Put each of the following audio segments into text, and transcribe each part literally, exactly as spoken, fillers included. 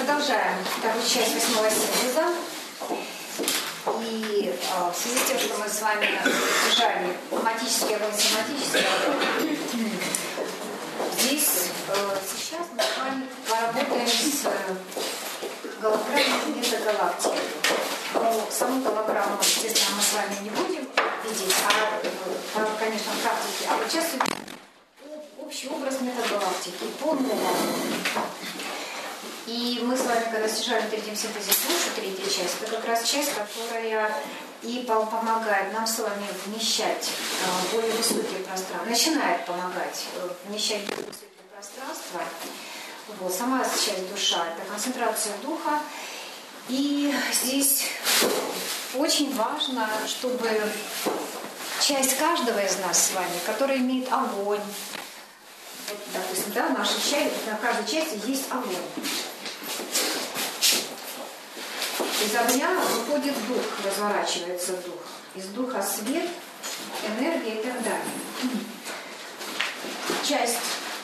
Продолжаем вторую часть восьмого синтеза. И э, в связи с тем, что мы с вами держали тематический огонь, семантический огонь, здесь э, сейчас мы с вами поработаем с э, голограммой метагалактики. Ну, саму голограмму, естественно, мы с вами не будем видеть, а, э, конечно, в практике. А вот сейчас общий образ метагалактики по-новому. И мы с вами, когда сижали в третьем синтезе душу, третья часть, это как раз часть, которая и помогает нам с вами вмещать более высокие пространства, начинает помогать вмещать более высокие пространства. Вот, сама часть душа – это концентрация духа. И здесь очень важно, чтобы часть каждого из нас с вами, которая имеет огонь, вот, допустим, да, в нашей части, на каждой части есть огонь. Из огня выходит дух, разворачивается дух. Из духа свет, энергия и так далее. Часть.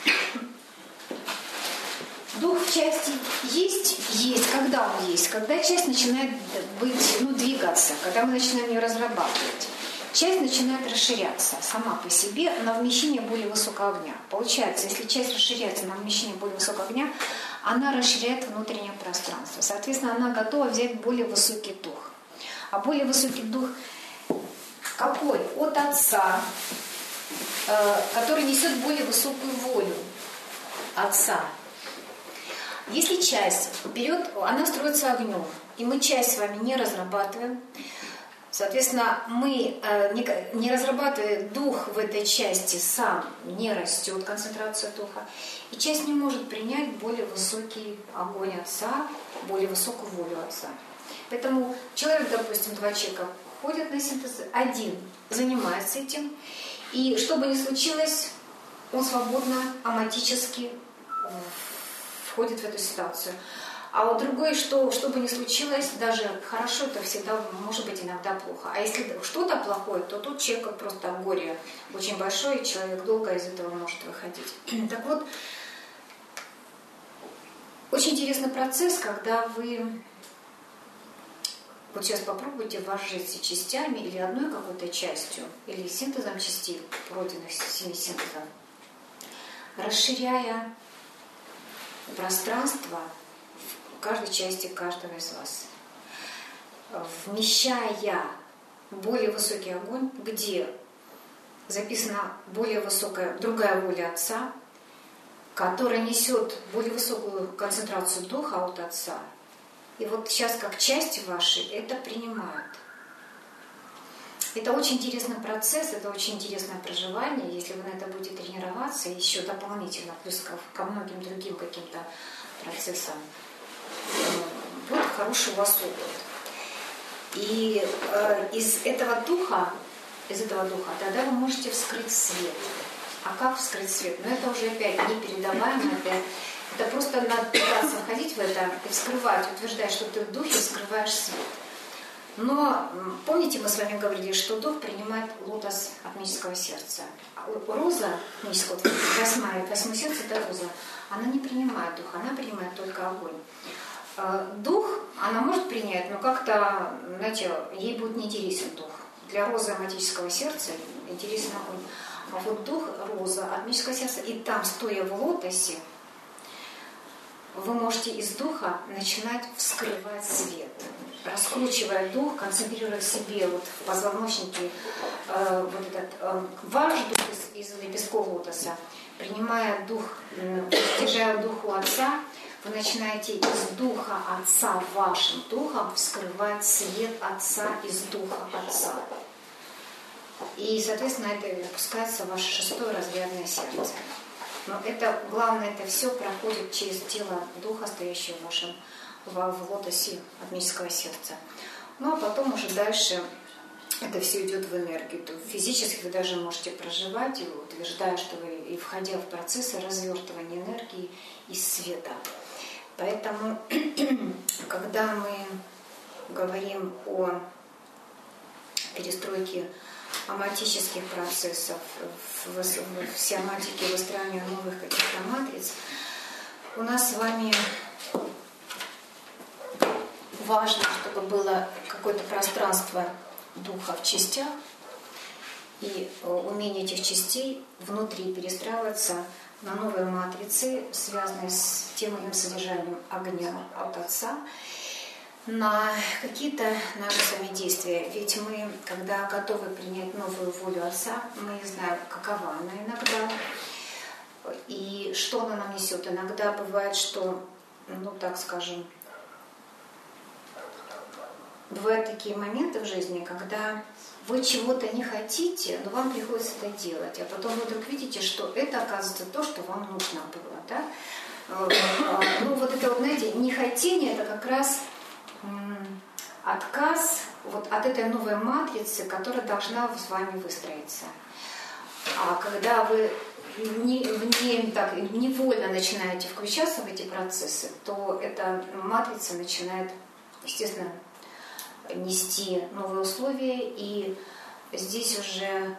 Дух в части есть? Есть. Когда он есть? Когда часть начинает быть, ну, двигаться, когда мы начинаем ее разрабатывать. Часть начинает расширяться сама по себе на вмещение более высокого огня. Получается, если часть расширяется на вмещение более высокого огня, она расширяет внутреннее пространство. Соответственно, она готова взять более высокий дух. А более высокий дух какой? От Отца, который несет более высокую волю Отца. Если часть берет, она строится огнем, и мы часть с вами не разрабатываем, соответственно, мы, не разрабатывая дух в этой части, сам не растет концентрация духа, и часть не может принять более высокий огонь Отца, более высокую волю Отца. Поэтому человек, допустим, два человека ходят на синтез, один занимается этим, и что бы ни случилось, он свободно, аматически входит в эту ситуацию. А вот другой, что, что бы ни случилось, даже хорошо, это всегда может быть иногда плохо. А если что-то плохое, то тут человек просто горе очень большое, и человек долго из этого может выходить. Так вот, очень интересный процесс, когда вы вот сейчас попробуйте вложиться частями или одной какой-то частью, или синтезом частей, пройденных семи синтезов, расширяя пространство каждой части каждого из вас, вмещая более высокий огонь, где записана более высокая другая воля Отца, которая несет более высокую концентрацию духа от Отца. И вот сейчас как части ваши это принимают. Это очень интересный процесс, это очень интересное проживание, если вы на это будете тренироваться, еще дополнительно, плюс ко, ко многим другим каким-то процессам. Вот хороший у вас опыт. И э, из этого духа, из этого духа, тогда вы можете вскрыть свет. А как вскрыть свет? Ну это уже опять непередаваемо, это, это просто надо пытаться входить в это и вскрывать, утверждать, что ты в духе вскрываешь свет. Но помните, мы с вами говорили, что дух принимает лотос атмического сердца. Роза атмического, восьмое, восьмое сердце это роза, она не принимает дух, она принимает только огонь. Дух она может принять, но как-то, знаете, ей будет неинтересен дух. Для розы атмического сердца интересен огонь. А вот дух роза атмического сердца, и там, стоя в лотосе, вы можете из духа начинать вскрывать свет, раскручивая дух, концентрируя в себе вот в позвоночнике э, вот этот э, ваш дух из, из лепестков лотоса, принимая дух, э, держа дух у Отца, вы начинаете из духа Отца вашим духом вскрывать свет Отца из духа Отца. И, соответственно, это выпускается в ваше шестое разрядное сердце. Но это, главное, это все проходит через тело духа, стоящего в вашем в, в лотосе атмического сердца. Ну а потом уже дальше это все идет в энергию. То физически вы даже можете проживать, и утверждая, что вы и входя в процессы развертывания энергии из света. Поэтому, когда мы говорим о перестройке аматических процессов, в, в, в сиаматике выстраивания новых каких-то матриц, у нас с вами важно, чтобы было какое-то пространство духа в частях и умение этих частей внутри перестраиваться на новые матрицы, связанные с тем или иным содержанием огня от Отца, на какие-то наши сами действия. Ведь мы, когда готовы принять новую волю Отца, мы не знаем, какова она иногда и что она нам несет. Иногда бывает, что, ну так скажем, бывают такие моменты в жизни, когда вы чего-то не хотите, но вам приходится это делать, а потом вы вдруг видите, что это, оказывается, то, что вам нужно было. Да? Ну вот это вот, знаете, нехотение, это как раз отказ вот от этой новой матрицы, которая должна с вами выстроиться. А когда вы не, не, так, невольно начинаете включаться в эти процессы, то эта матрица начинает, естественно, нести новые условия, и здесь уже,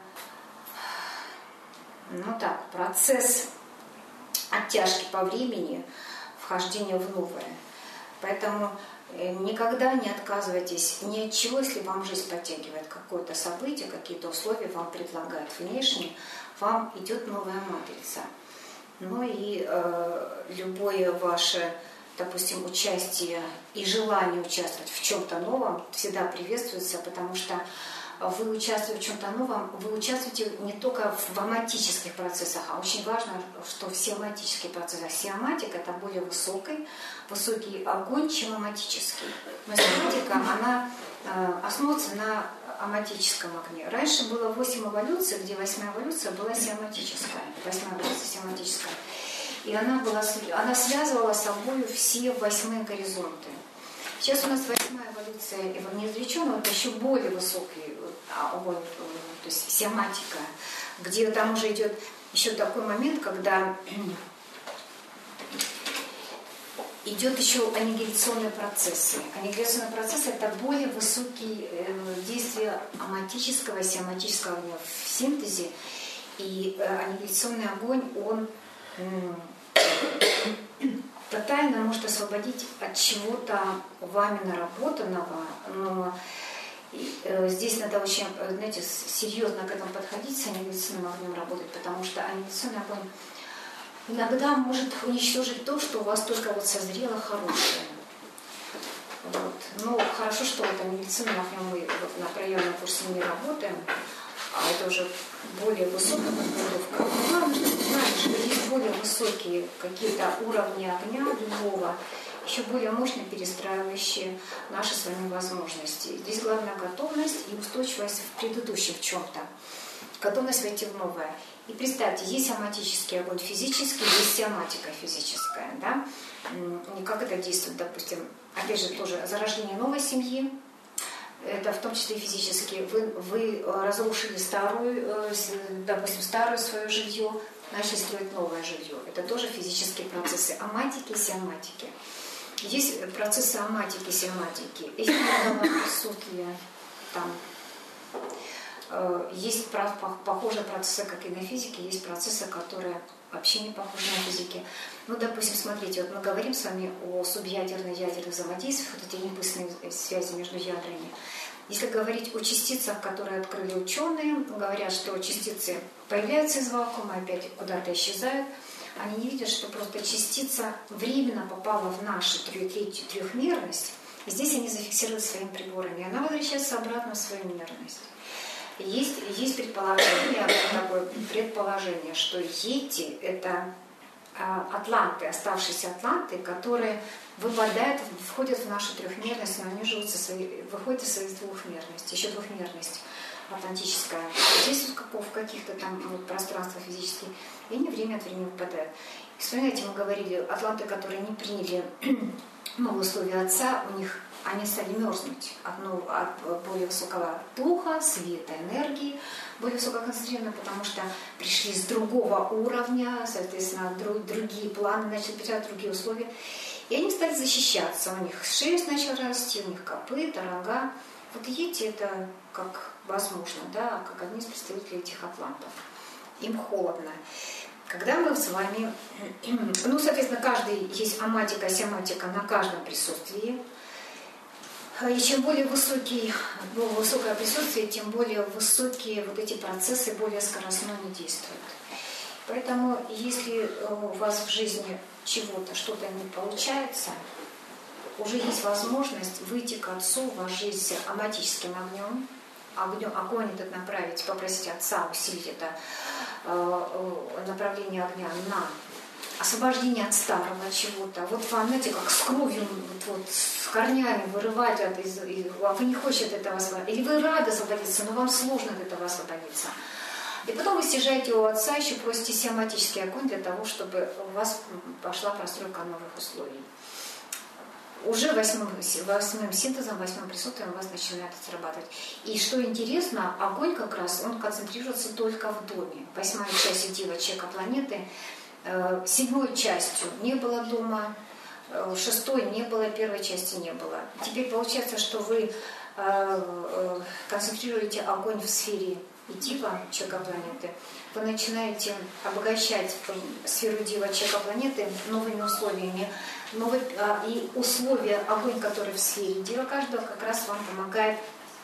ну так, процесс оттяжки по времени, вхождения в новое. Поэтому никогда не отказывайтесь ни от чего, если вам жизнь подтягивает какое-то событие, какие-то условия вам предлагает внешне, вам идет новая матрица. Ну и э, любое ваше, допустим, участие и желание участвовать в чем-то новом всегда приветствуется, потому что вы участвуете в чем-то новом, вы участвуете не только в аматических процессах, а очень важно, что в сиоматических процессах. Сиоматика – это более высокий, высокий огонь, чем аматический. Но сиоматика, она э, основывается на аматическом огне. Раньше было восемь эволюций, где восьмая эволюция была сиоматическая, восьмая эволюция сиоматическая. И она, была, она связывала с собой все восьмые горизонты. Сейчас у нас восьмая эволюция неизвлеченного, это еще более высокий огонь, то есть сиоматика, где там уже идет еще такой момент, когда идет еще аннигиляционные процессы. Аннигиляционные процессы – это более высокие действия аматического и сиоматического огня в синтезе. И аннигиляционный огонь, он тотально может освободить от чего-то вами наработанного, но здесь надо очень, знаете, серьезно к этому подходить, с аннигиляционным огнем работать, потому что аннигиляционный огонь иногда может уничтожить то, что у вас только вот созрело хорошее. Вот. Но хорошо, что вот аннигиляционным огнем мы вот на проявленном курсе не работаем, а это уже более высокая подготовка. Главное, что знаете, что есть более высокие какие-то уровни огня любого, еще более мощно перестраивающие наши с вами возможности. Здесь главная готовность и устойчивость в предыдущем в чем-то. Готовность войти в новое. И представьте, есть аматический огонь физический, есть сиоматика физическая. Да? И как это действует, допустим, опять же, тоже зарождение новой семьи. Это в том числе и физически. Вы, вы разрушили старую, допустим, старое свое жилье, начали строить новое жилье. Это тоже физические процессы. Аматики и сиоматики. Есть процессы аматики и сиоматики. Есть присутствие там. Есть похожие процессы, как и на физике, есть процессы, которые вообще не похожи на физике. Ну, допустим, смотрите, вот мы говорим с вами о субъядерных ядерных взаимодействиях, вот эти импульсные связи между ядрами. Если говорить о частицах, которые открыли ученые, говорят, что частицы появляются из вакуума, опять куда-то исчезают, они не видят, что просто частица временно попала в нашу третью трехмерность, и здесь они зафиксируют своими приборами, и она возвращается обратно в свою мерность. Есть, есть предположение, такое предположение, что йети – это атланты, оставшиеся атланты, которые выпадают, входят в нашу трехмерность, но они живут со своей, выходят из своей двухмерности, еще двухмерность атлантическая. Здесь в каких-то там вот, пространствах физических, и они время от времени выпадают. И вспоминайте, мы говорили, атланты, которые не приняли новые условия Отца, у них они стали мерзнуть от, ну, от более высокого духа, света, энергии, более высококонцентрированно, потому что пришли с другого уровня, соответственно, друг, другие планы, начали принимать другие условия. И они стали защищаться. У них шерсть начала расти, у них копыта, рога. Вот йети это как возможно, да, как одни из представителей этих атлантов. Им холодно. Когда мы с вами, ну, соответственно, каждый есть аматика, сиоматика на каждом присутствии. И чем более высокий, ну, высокое присутствие, тем более высокие вот эти процессы более скоростно не действуют. Поэтому, если у вас в жизни чего-то, что-то не получается, уже есть возможность выйти к Отцу в вашу жизнь аматическим огнем, огнем, огонь этот направить, попросить Отца усилить это э, направление огня на освобождение от старого чего-то. Вот вам, знаете, как с кровью, вот, вот, с корнями вырывать, от, из, из, вы не хотите от этого освободиться, или вы рады освободиться, но вам сложно от этого освободиться. И потом вы стяжаете у Отца, еще просите сиаматический огонь для того, чтобы у вас пошла простройка новых условий. Уже восьмым, восьмым синтезом, восьмым присутствием у вас начинает срабатывать. И что интересно, огонь как раз, он концентрируется только в доме. Восьмая часть Дива Чека планеты, э, седьмой частью не было дома, э, шестой не было, первой части не было. Теперь получается, что вы э, э, концентрируете огонь в сфере Дива Чека планеты. Вы начинаете обогащать сферу Дива Чека планеты новыми условиями. Новый, а, и условия, огонь, который в сфере Дива каждого, как раз вам помогает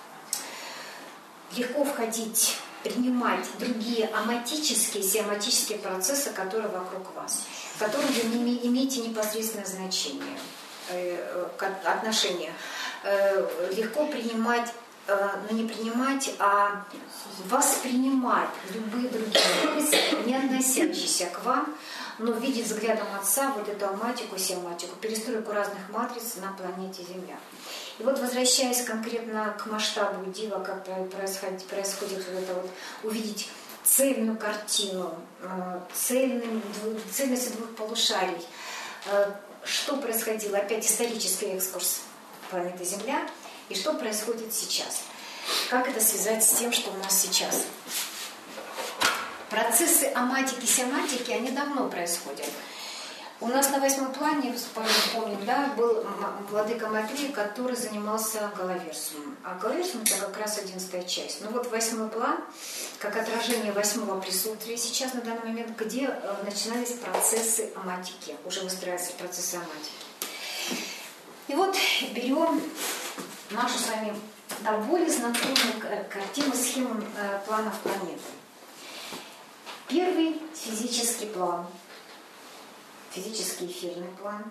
легко входить, принимать другие аматические, сиаматические процессы, которые вокруг вас, которые вы не имеете непосредственное значение, э, отношения. Э, легко принимать, э, но не принимать, а воспринимать любые другие мысли, не относящиеся к вам, но видеть взглядом Отца вот эту аматику, сиаматику, перестройку разных матриц на планете Земля. И вот, возвращаясь конкретно к масштабу Дива, как происходит, происходит вот это вот, увидеть цельную картину, цельный, цельность двух полушарий, что происходило, опять исторический экскурс планеты Земля, и что происходит сейчас. Как это связать с тем, что у нас сейчас? Процессы аматики, сиаматики, они давно происходят. У нас на восьмом плане, помним, да, был владыка Матрея, который занимался Галаверсумом. А Галаверсум — это как раз одиннадцатая часть. Ну вот восьмой план, как отражение восьмого присутствия сейчас на данный момент, где начинались процессы аматики, уже выстраиваются процессы аматики. И вот берем нашу с вами довольно знакомую картину, схему планов планеты. Первый – физический план, физический эфирный план.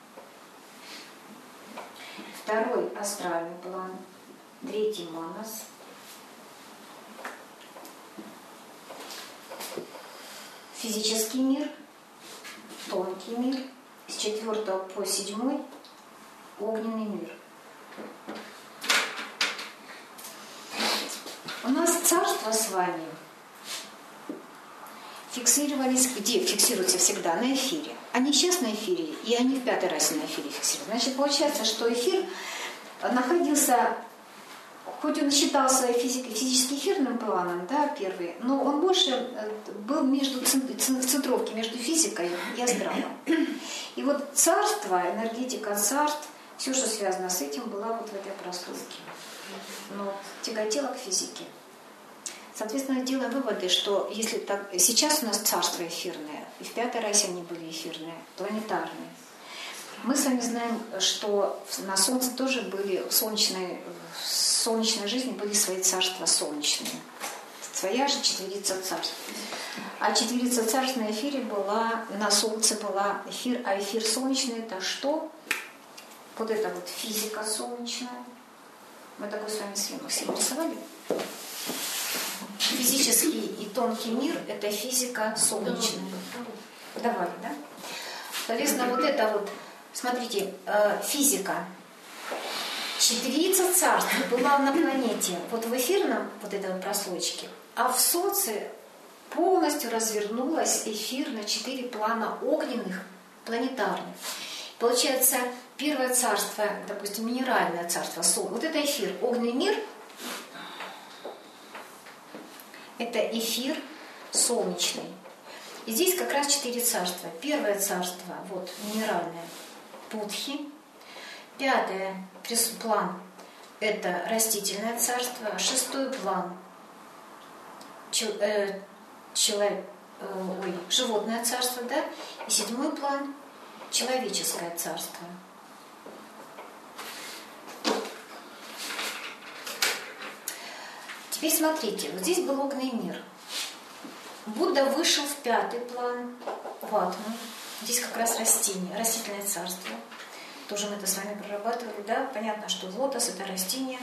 Второй – астральный план. Третий – манас. Физический мир, тонкий мир. С четвертого по седьмой – огненный мир. У нас царство с вами фиксировались, где фиксируются всегда? На эфире. Они сейчас на эфире, и они в пятой расе на эфире фиксируются. Значит, получается, что эфир находился, хоть он считался физически эфирным планом, да, первый, но он больше был между в центровке между физикой и астралом. И вот царство, энергетика царств, все, что связано с этим, была вот в этой прослойке. Но тяготела к физике. Соответственно, делаем выводы, что если так, сейчас у нас царство эфирное, и в пятой расе они были эфирные, планетарные. Мы с вами знаем, что на Солнце тоже были, в солнечной, в солнечной жизни были свои царства солнечные. Своя же четверица царств. А четверица царств на эфире была, на Солнце была эфир, а эфир солнечный — это что? Вот это вот физика солнечная. Мы такой с вами схему себе рисовали. Физический и тонкий мир – это физика солнечная. Давай, да? Соответственно, вот это вот, смотрите, физика. Четверица царств была на планете, вот в эфирном вот этой прослойке, а в Солнце полностью развернулась эфир на четыре плана огненных, планетарных. Получается, первое царство, допустим, минеральное царство, Солнце, вот это эфир, огненный мир – это эфир солнечный. И здесь как раз четыре царства. Первое царство, вот, минеральное, Будхи. Пятое, план, это растительное царство. Шестой план, чел, э, человек, э, ой, животное царство, да? И седьмой план, человеческое царство. Теперь смотрите, вот здесь был огненный мир. Будда вышел в пятый план, в атму. Здесь как раз растение, растительное царство. Тоже мы это с вами прорабатывали, да? Понятно, что лотос – это растение.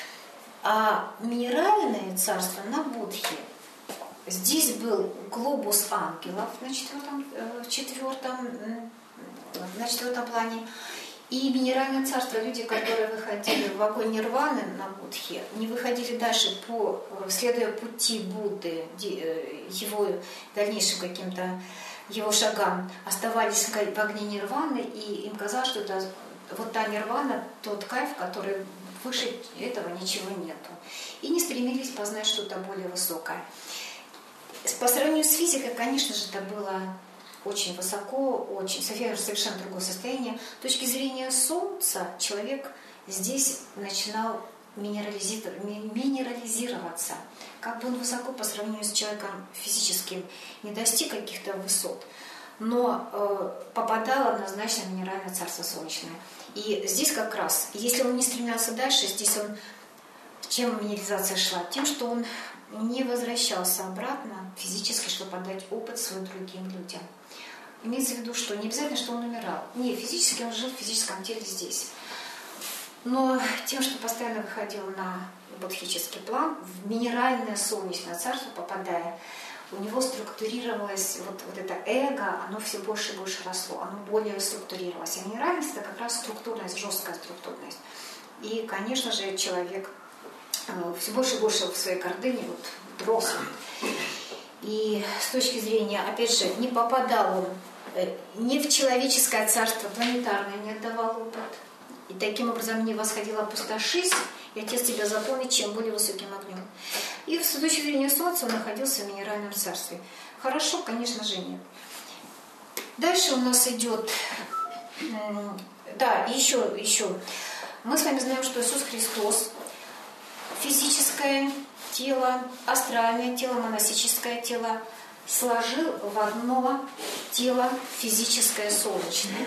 А минеральное царство на Будхе. Здесь был глобус ангелов на четвертом, в четвертом, на четвертом плане. И минеральное царство, люди, которые выходили в огонь нирваны на Будхе, не выходили дальше, по, следуя пути Будды, его дальнейшим каким-то его шагам, оставались в огне нирваны, и им казалось, что это вот та нирвана, тот кайф, который выше этого ничего нету. И не стремились познать что-то более высокое. По сравнению с физикой, конечно же, это было очень высоко, очень, совершенно другое состояние. С точки зрения Солнца человек здесь начинал минерализироваться. Как бы он высоко по сравнению с человеком физическим не достиг каких-то высот, но э, попадал однозначно в минеральное царство солнечное. И здесь как раз, если он не стремился дальше, здесь он, чем минерализация шла? Тем, что он не возвращался обратно физически, чтобы подать опыт свой другим людям. Имеется в виду, что не обязательно, что он умирал. Не, физически он жил в физическом теле здесь. Но тем, что постоянно выходил на будхический план, в минеральное солнечное царство попадая, у него структурировалось вот, вот это эго, оно все больше и больше росло, оно более структурировалось. А минеральность – это как раз структурность, жесткая структурность. И, конечно же, человек все больше и больше в своей гордыне вот, рос. И с точки зрения, опять же, не попадал он ни в человеческое царство планетарное, не отдавал опыт. И таким образом не восходила опустошись, и Отец тебя заполнит чем более высоким огнем. И с точки зрения Солнца он находился в минеральном царстве. Хорошо, конечно же, нет. Дальше у нас идет... Да, еще, еще. Мы с вами знаем, что Иисус Христос физическое тело, астральное тело, монастическое тело сложил в одно тело физическое солнечное.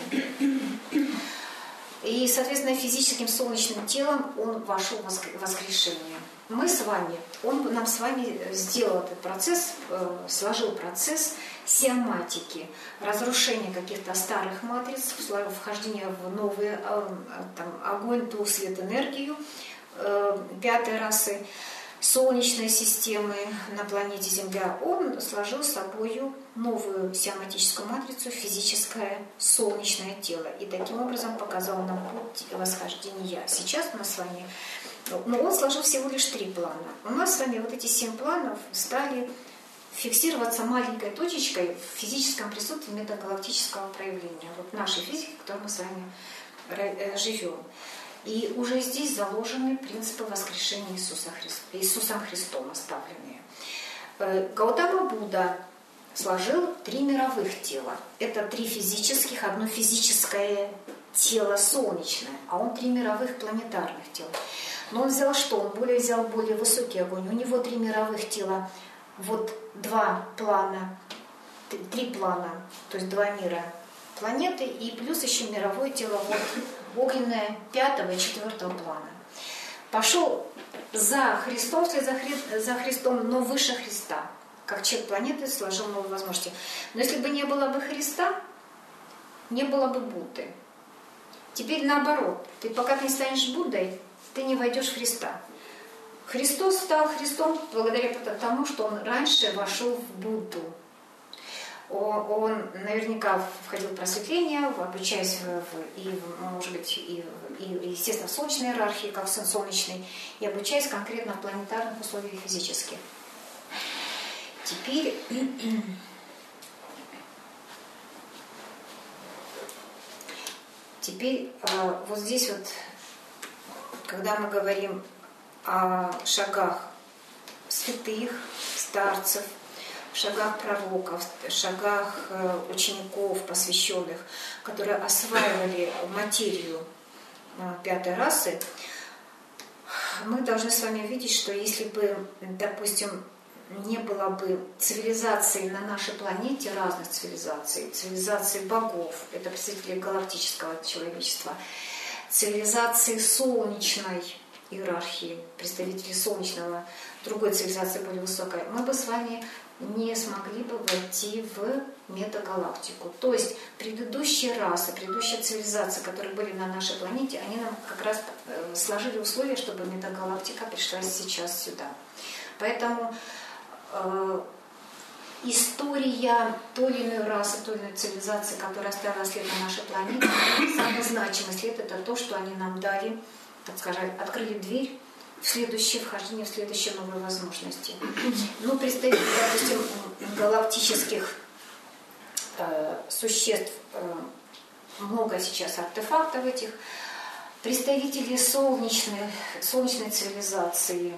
И, соответственно, физическим солнечным телом он вошел в воскрешение. Мы с вами, он нам с вами сделал этот процесс, сложил процесс сиоматики, разрушения каких-то старых матриц, вхождения в новые, там, огонь, дух, свет, энергию пятой расы, Солнечной системы на планете Земля. Он сложил с собой новую сиоматическую матрицу, физическое солнечное тело. И таким образом показал нам путь восхождения. Сейчас мы с вами... Но он сложил всего лишь три плана. У нас с вами вот эти семь планов стали фиксироваться маленькой точечкой в физическом присутствии метагалактического проявления. Вот нашей физики, в которой мы с вами живем. И уже здесь заложены принципы воскрешения Иисуса Христа, Иисусом Христом оставленные. Гаутама Будда сложил три мировых тела. Это три физических, одно физическое тело солнечное, а он три мировых планетарных тела. Но он взял что? Он более взял более высокий огонь. У него три мировых тела, вот два плана, три плана, то есть два мира планеты, и плюс еще мировое тело, вот огненное пятого и четвертого плана. Пошел за Христом, вслед за, Хри... за Христом, но выше Христа. Как человек планеты сложил новые возможности. Но если бы не было бы Христа, не было бы Будды. Теперь наоборот. Ты пока ты не станешь Буддой, ты не войдешь в Христа. Христос стал Христом благодаря тому, что он раньше вошел в Будду. Он наверняка входил в просветление, обучаясь в, в, и, может быть, и, и, естественно, в солнечной иерархии, как сын солнечный, и обучаясь конкретно в планетарных условиях физических. Теперь, теперь вот здесь вот, когда мы говорим о шагах святых, старцев, в шагах пророков, в шагах учеников, посвященных, которые осваивали материю пятой расы, мы должны с вами видеть, что если бы, допустим, не было бы цивилизаций на нашей планете, разных цивилизаций, цивилизации богов, это представители галактического человечества, цивилизации солнечной, иерархии, представители солнечного, другой цивилизации более высокой, мы бы с вами не смогли бы войти в метагалактику. То есть предыдущие расы, предыдущие цивилизации, которые были на нашей планете, они нам как раз сложили условия, чтобы метагалактика пришла сейчас сюда. Поэтому э, история той или иной расы, той или иной цивилизации, которая оставила след на нашей планете, самый значимый след — это то, что они нам дали, так сказать, открыли дверь в следующее вхождение, в следующие новые возможности. Ну, представители, допустим, галактических э, существ, э, много сейчас артефактов этих, представители солнечной, солнечной цивилизации,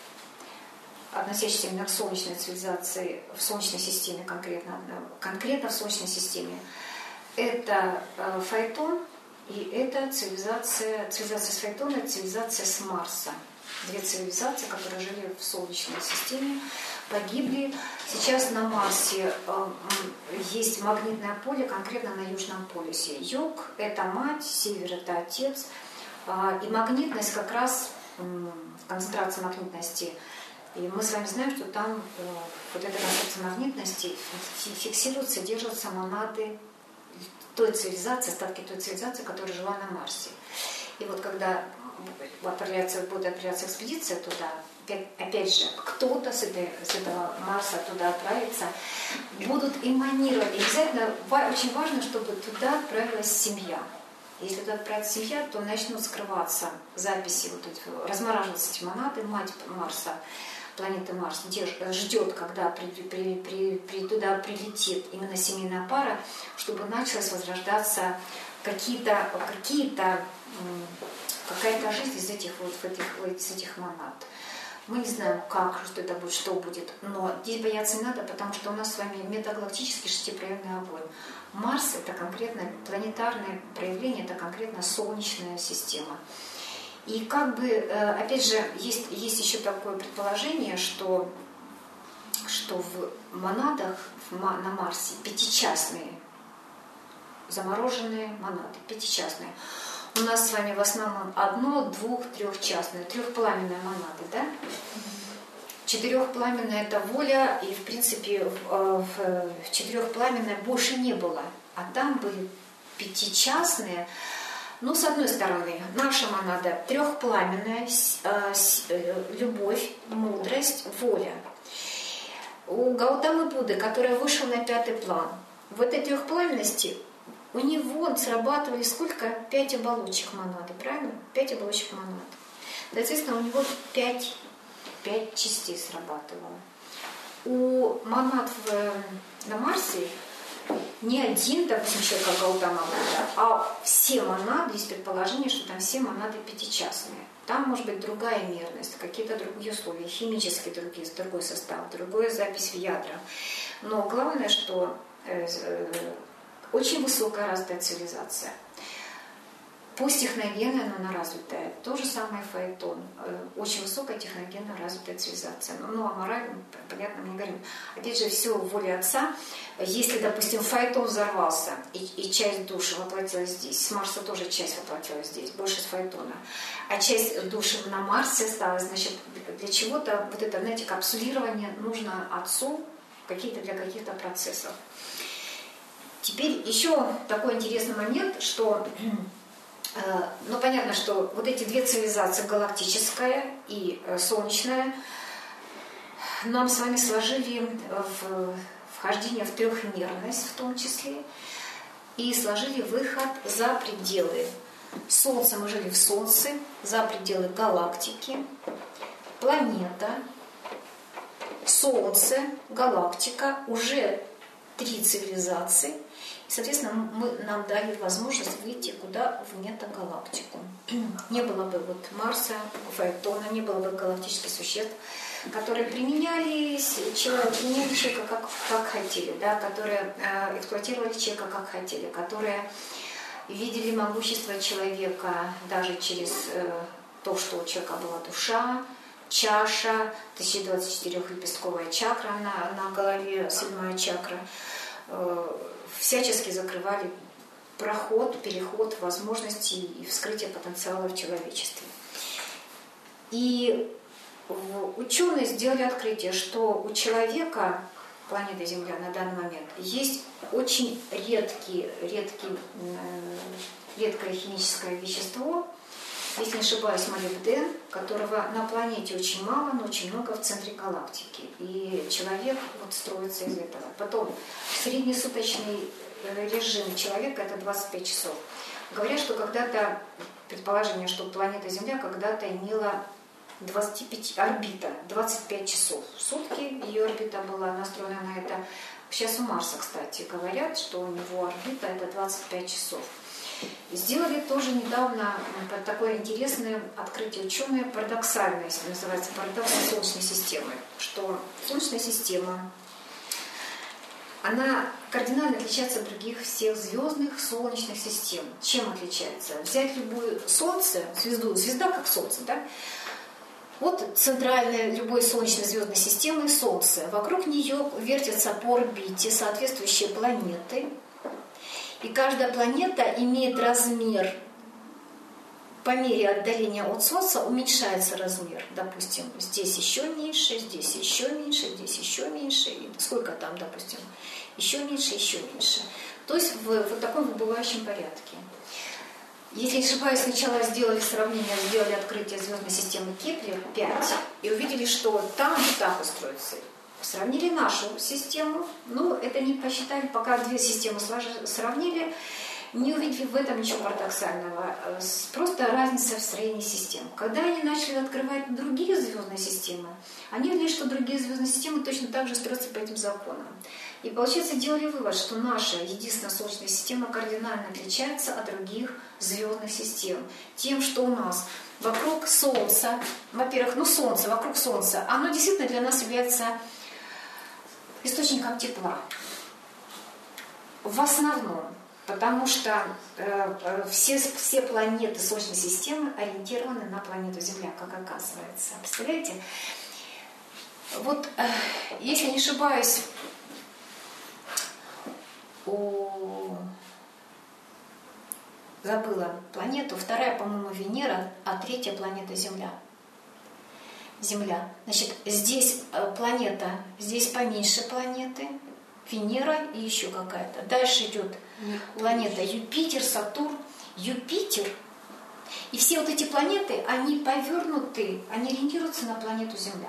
относящиеся именно к солнечной цивилизации, в Солнечной системе конкретно, конкретно в Солнечной системе, это э, Фаэтон, и это цивилизация, цивилизация с Фаэтона, это цивилизация с Марса. Две цивилизации, которые жили в Солнечной системе, погибли. Сейчас на Марсе э, есть магнитное поле, конкретно на Южном полюсе. Юг – это мать, север – это отец. Э, и магнитность как раз, э, концентрация магнитности. И мы с вами знаем, что там э, вот эта концентрация магнитности фиксируется, держатся монады той цивилизации, остатки той цивилизации, которая жила на Марсе. И вот когда отправляется, будет отправляться экспедиция туда, опять, опять же, кто-то с, этой, с этого Марса туда отправится, будут эманировать. И обязательно очень важно, чтобы туда отправилась семья. Если туда отправится семья, то начнут скрываться записи, вот эти, размораживаться эти монады, мать Марса, планеты Марс, ждет, когда при, при, при, при, туда прилетит именно семейная пара, чтобы началась возрождаться какие-то, какие-то, какая-то жизнь из этих, вот, этих, из этих монад. Мы не знаем, как, что это будет, что будет, но здесь бояться не надо, потому что у нас с вами метагалактический шестипроявный огонь. Марс — это конкретно планетарное проявление, это конкретно солнечная система. И как бы, опять же, есть, есть еще такое предположение, что, что в монадах на Марсе пятичастные, замороженные монады, пятичастные. У нас с вами в основном одно, двух, трехчастные, трехпламенные монады, да? Четырехпламенная — это воля, и в принципе в, в четырехпламенной больше не было. А там были пятичастные. Ну, с одной стороны, наша монада трехпламенная, любовь, мудрость, воля. У Гаутамы Будды, который вышел на пятый план, в этой трехпламенности у него срабатывали сколько? Пять оболочек монады, правильно? Пять оболочек монады. Соответственно, у него пять, пять частей срабатывало. У монад в, на Марсе не один, допустим, человек, как Гаутама Будда, а все монады, есть предположение, что там все монады пятичастные. Там может быть другая мерность, какие-то другие условия, химические другие, другой состав, другая запись в ядра. Но главное, что э, э, очень высокая развитая цивилизация. Пусть техногенная, но она развитая. То же самое Фаэтон. Очень высокая техногенная развитая цивилизация. Ну, о морали, понятно, мы не говорим. Опять же, все в воле Отца. Если, допустим, Фаэтон взорвался, и, и часть души воплотилась здесь, с Марса тоже часть воплотилась здесь, больше с Фаэтона, а часть души на Марсе осталась, значит, для чего-то вот это, знаете, капсулирование нужно Отцу какие-то для каких-то процессов. Теперь еще такой интересный момент, что, э, ну, понятно, что вот эти две цивилизации, галактическая и э, солнечная, нам с вами сложили в вхождение в трехмерность в том числе, и сложили выход за пределы. Солнце, мы жили в Солнце, за пределы галактики, планета, Солнце, галактика, уже три цивилизации. И, соответственно, мы, нам дали возможность выйти куда? В метагалактику. Не было бы вот Марса, Фаэтона, не было бы галактических существ, которые применялись, человек, применяли человека как, как хотели, да, которые э, эксплуатировали человека как хотели, которые видели могущество человека даже через э, то, что у человека была душа, чаша, тысяча двадцать четыре лепестковая чакра на, на голове, седьмая чакра, э, всячески закрывали проход, переход, возможности и вскрытие потенциала в человечестве. И ученые сделали открытие, что у человека, планеты Земля на данный момент, есть очень редкий, редкий, редкое химическое вещество, если не ошибаюсь, молибден, которого на планете очень мало, но очень много в центре галактики. И человек вот строится из этого. Потом среднесуточный режим человека – это двадцать пять часов. Говорят, что когда-то, предположение, что планета Земля когда-то имела двадцать пять, орбита, двадцать пять часов в сутки, ее орбита была настроена на это. Сейчас у Марса, кстати, говорят, что у него орбита – это двадцать пять часов. Сделали тоже недавно такое интересное открытие ученые, парадоксальное, если называется, парадокс Солнечной системы, что Солнечная система, она кардинально отличается от других всех звездных солнечных систем. Чем отличается? Взять любое Солнце, звезду, звезда как Солнце, да? Вот центральная любой солнечной звездной системы Солнце. Вокруг нее вертятся по орбите соответствующие планеты. И каждая планета имеет размер, по мере отдаления от Солнца уменьшается размер. Допустим, здесь еще меньше, здесь еще меньше, здесь еще меньше. И сколько там, допустим, еще меньше, еще меньше. То есть в вот таком выбывающем порядке. Если не ошибаюсь, сначала сделали сравнение, сделали открытие звездной системы Кеплер пять и увидели, что там вот так устроится. Сравнили нашу систему, ну, это не посчитали, пока две системы сравнили, не увидели в этом ничего парадоксального, просто разница в строении систем. Когда они начали открывать другие звездные системы, они увидели, что другие звездные системы точно так же строятся по этим законам. И, получается, делали вывод, что наша единственная Солнечная система кардинально отличается от других звездных систем. Тем, что у нас вокруг Солнца, во-первых, ну Солнце, вокруг Солнца, оно действительно для нас является источником тепла. В основном, потому что э, все, все планеты Солнечной системы ориентированы на планету Земля, как оказывается. Представляете? Вот, э, если не ошибаюсь, у... забыла планету, вторая, по-моему, Венера, а третья планета Земля. Земля. Значит, здесь планета, здесь поменьше планеты, Венера и еще какая-то. Дальше идет планета Юпитер, Сатурн, Юпитер. И все вот эти планеты, они повернуты, они ориентируются на планету Земля.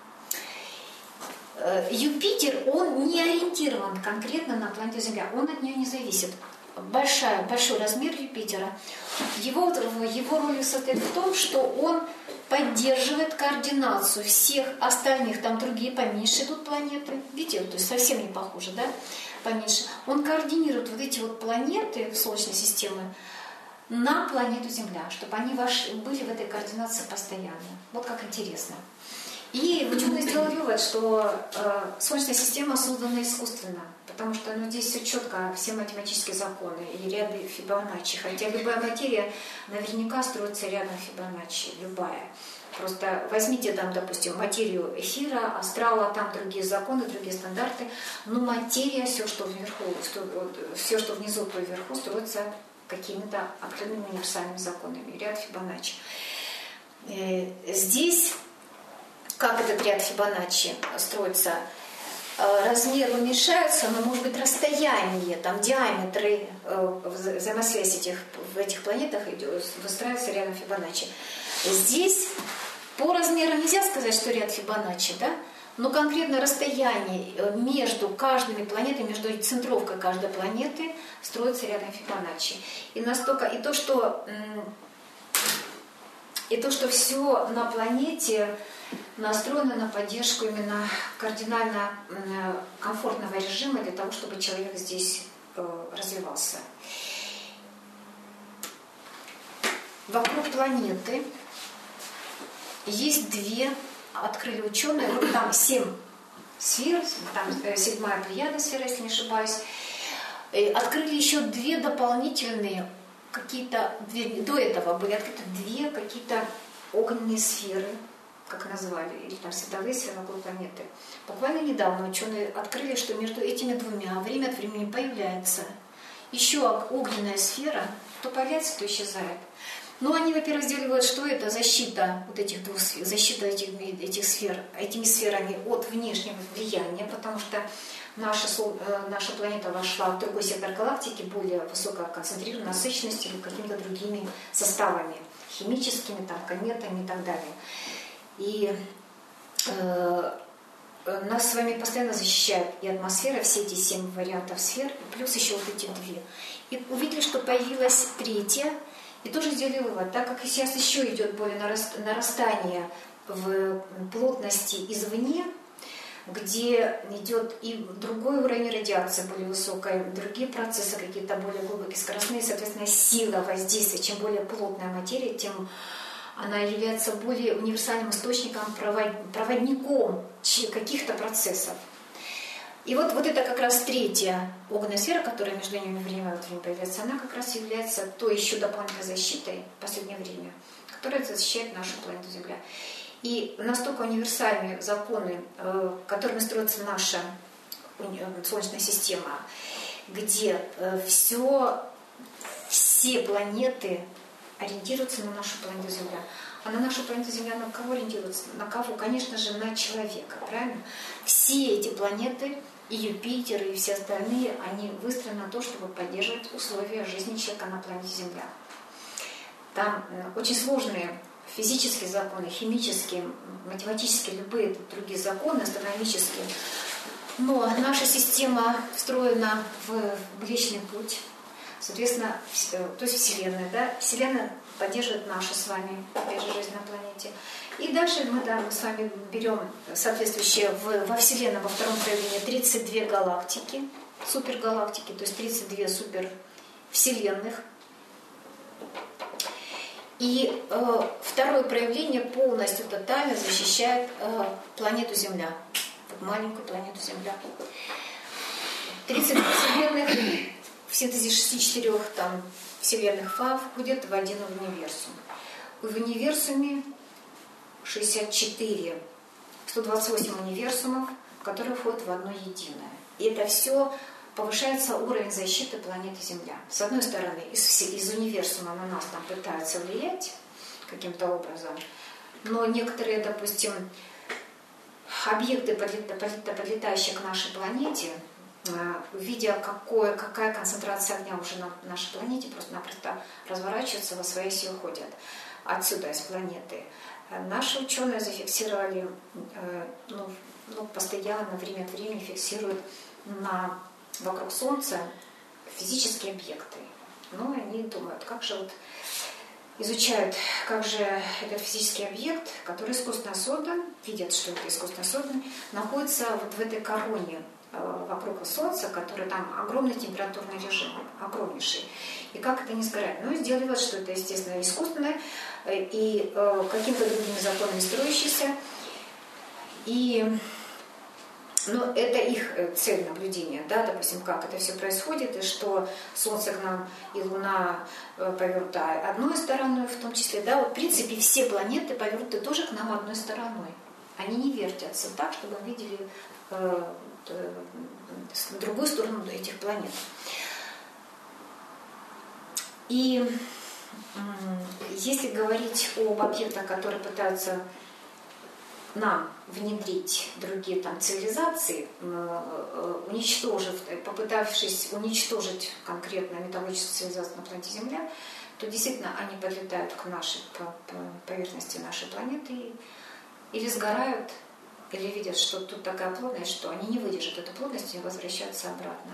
Юпитер, он не ориентирован конкретно на планету Земля, он от нее не зависит. Большой, большой размер Юпитера. Его, его роль состоит в том, что он поддерживает координацию всех остальных, там другие поменьше идут планеты. Видите, то есть совсем не похоже, да? Поменьше. Он координирует вот эти вот планеты в Солнечной системе на планету Земля, чтобы они ваши, были в этой координации постоянно. Вот как интересно. И ученые сделали вывод, что э, Солнечная система создана искусственно, потому что ну, здесь все четко, все математические законы и ряды Фибоначчи. Хотя любая материя наверняка строится рядом Фибоначчи, любая. Просто возьмите там, допустим, материю эфира, астрала, там другие законы, другие стандарты, но материя, все, что вверху, все, что внизу, то вверху, строится какими-то определенными универсальными законами, ряд Фибоначчи. Э, здесь... Как этот ряд Фибоначчи строится? Размер уменьшается, но, может быть, расстояние, там, диаметры, взаимосвязь этих, в этих планетах выстраивается рядом Фибоначчи. Здесь по размеру нельзя сказать, что ряд Фибоначчи, да? Но конкретно расстояние между каждыми планетами, между центровкой каждой планеты строится рядом Фибоначчи. И настолько, и то, что, и то, что все на планете настроена на поддержку именно кардинально комфортного режима для того, чтобы человек здесь развивался. Вокруг планеты есть две, открыли ученые, вот там семь сфер, там седьмая плеяда сфера, если не ошибаюсь, открыли еще две дополнительные какие-то, до этого были открыты две какие-то огненные сферы, как назвали, или там световые сферы вокруг планеты. Буквально недавно ученые открыли, что между этими двумя время от времени появляется еще огненная сфера, то появляется, то исчезает. Ну, они, во-первых, сделали вот что это защита вот этих двух сфер, защита этих, этих сфер, этими сферами от внешнего влияния, потому что наша, наша планета вошла в другой сектор галактики, более высококонцентрированной насыщенностью или какими-то другими составами, химическими, там, кометами и так далее. И э, нас с вами постоянно защищает и атмосфера, все эти семь вариантов сфер, и плюс еще вот эти две. И увидели, что появилась третья, и тоже сделали вывод, так как сейчас еще идет более нарастание в плотности извне, где идет и другой уровень радиации более высокой, другие процессы какие-то более глубокие, скоростные, соответственно, сила воздействия. Чем более плотная материя, тем она является более универсальным источником, проводником каких-то процессов. И вот, вот это как раз третья огненная сфера, которая между ними время от времени появляется, она как раз является той еще дополнительной защитой в последнее время, которая защищает нашу планету Земля. И настолько универсальные законы, которыми строится наша Солнечная система, где все, все планеты ориентируются на нашу планету Земля. А на нашу планету Земля на кого ориентируется? На кого? Конечно же, на человека, правильно? Все эти планеты, и Юпитер, и все остальные, они выстроены на то, чтобы поддерживать условия жизни человека на планете Земля. Там очень сложные физические законы, химические, математические, любые другие законы, астрономические. Но наша система встроена в Млечный Путь. Соответственно, то есть Вселенная, да? Вселенная поддерживает нашу с вами, опять же, жизнь на планете. И дальше мы, да, мы с вами берем соответствующие в, во Вселенной, во втором проявлении, тридцать две галактики, супергалактики, то есть тридцать две супервселенных. И э, второе проявление полностью, тотально защищает э, планету Земля, маленькую планету Земля. тридцать две вселенных в синтезе шестидесяти четырёх там, вселенных Фа входят в один универсум. В универсуме шестьдесят четыре, сто двадцать восемь универсумов, которые входят в одно единое. И это все повышается уровень защиты планеты Земля. С одной стороны, из, из универсума на нас там пытаются влиять каким-то образом, но некоторые, допустим, объекты, подлетающие к нашей планете, видя, какое, какая концентрация огня уже на нашей планете, просто-напросто разворачиваются, во своясь и уходят отсюда, из планеты. Наши ученые зафиксировали, ну, ну, постоянно, время от времени фиксируют на, вокруг Солнца физические объекты. Ну, они думают, как же вот изучают, как же этот физический объект, который искусственно создан, видят, что это искусственно создан, находится вот в этой короне вокруг Солнца, который там огромный температурный режим, огромнейший. И как это не сгорает? Ну, сделали вот, что это, естественно, искусственное и э, какими-то другими законами строящееся. И, ну, это их цель наблюдения, да, допустим, как это все происходит, и что Солнце к нам и Луна повернуты одной стороной, в том числе, да, вот, в принципе, все планеты повернуты тоже к нам одной стороной. Они не вертятся так, чтобы мы видели э, э, другую сторону этих планет. И э, если говорить об объектах, которые пытаются нам внедрить другие там цивилизации, уничтожив, попытавшись уничтожить конкретно металлургическую цивилизацию на планете Земля, то действительно они подлетают к нашей поверхности нашей планеты или сгорают, или видят, что тут такая плотность, что они не выдержат эту плотность и возвращаются обратно.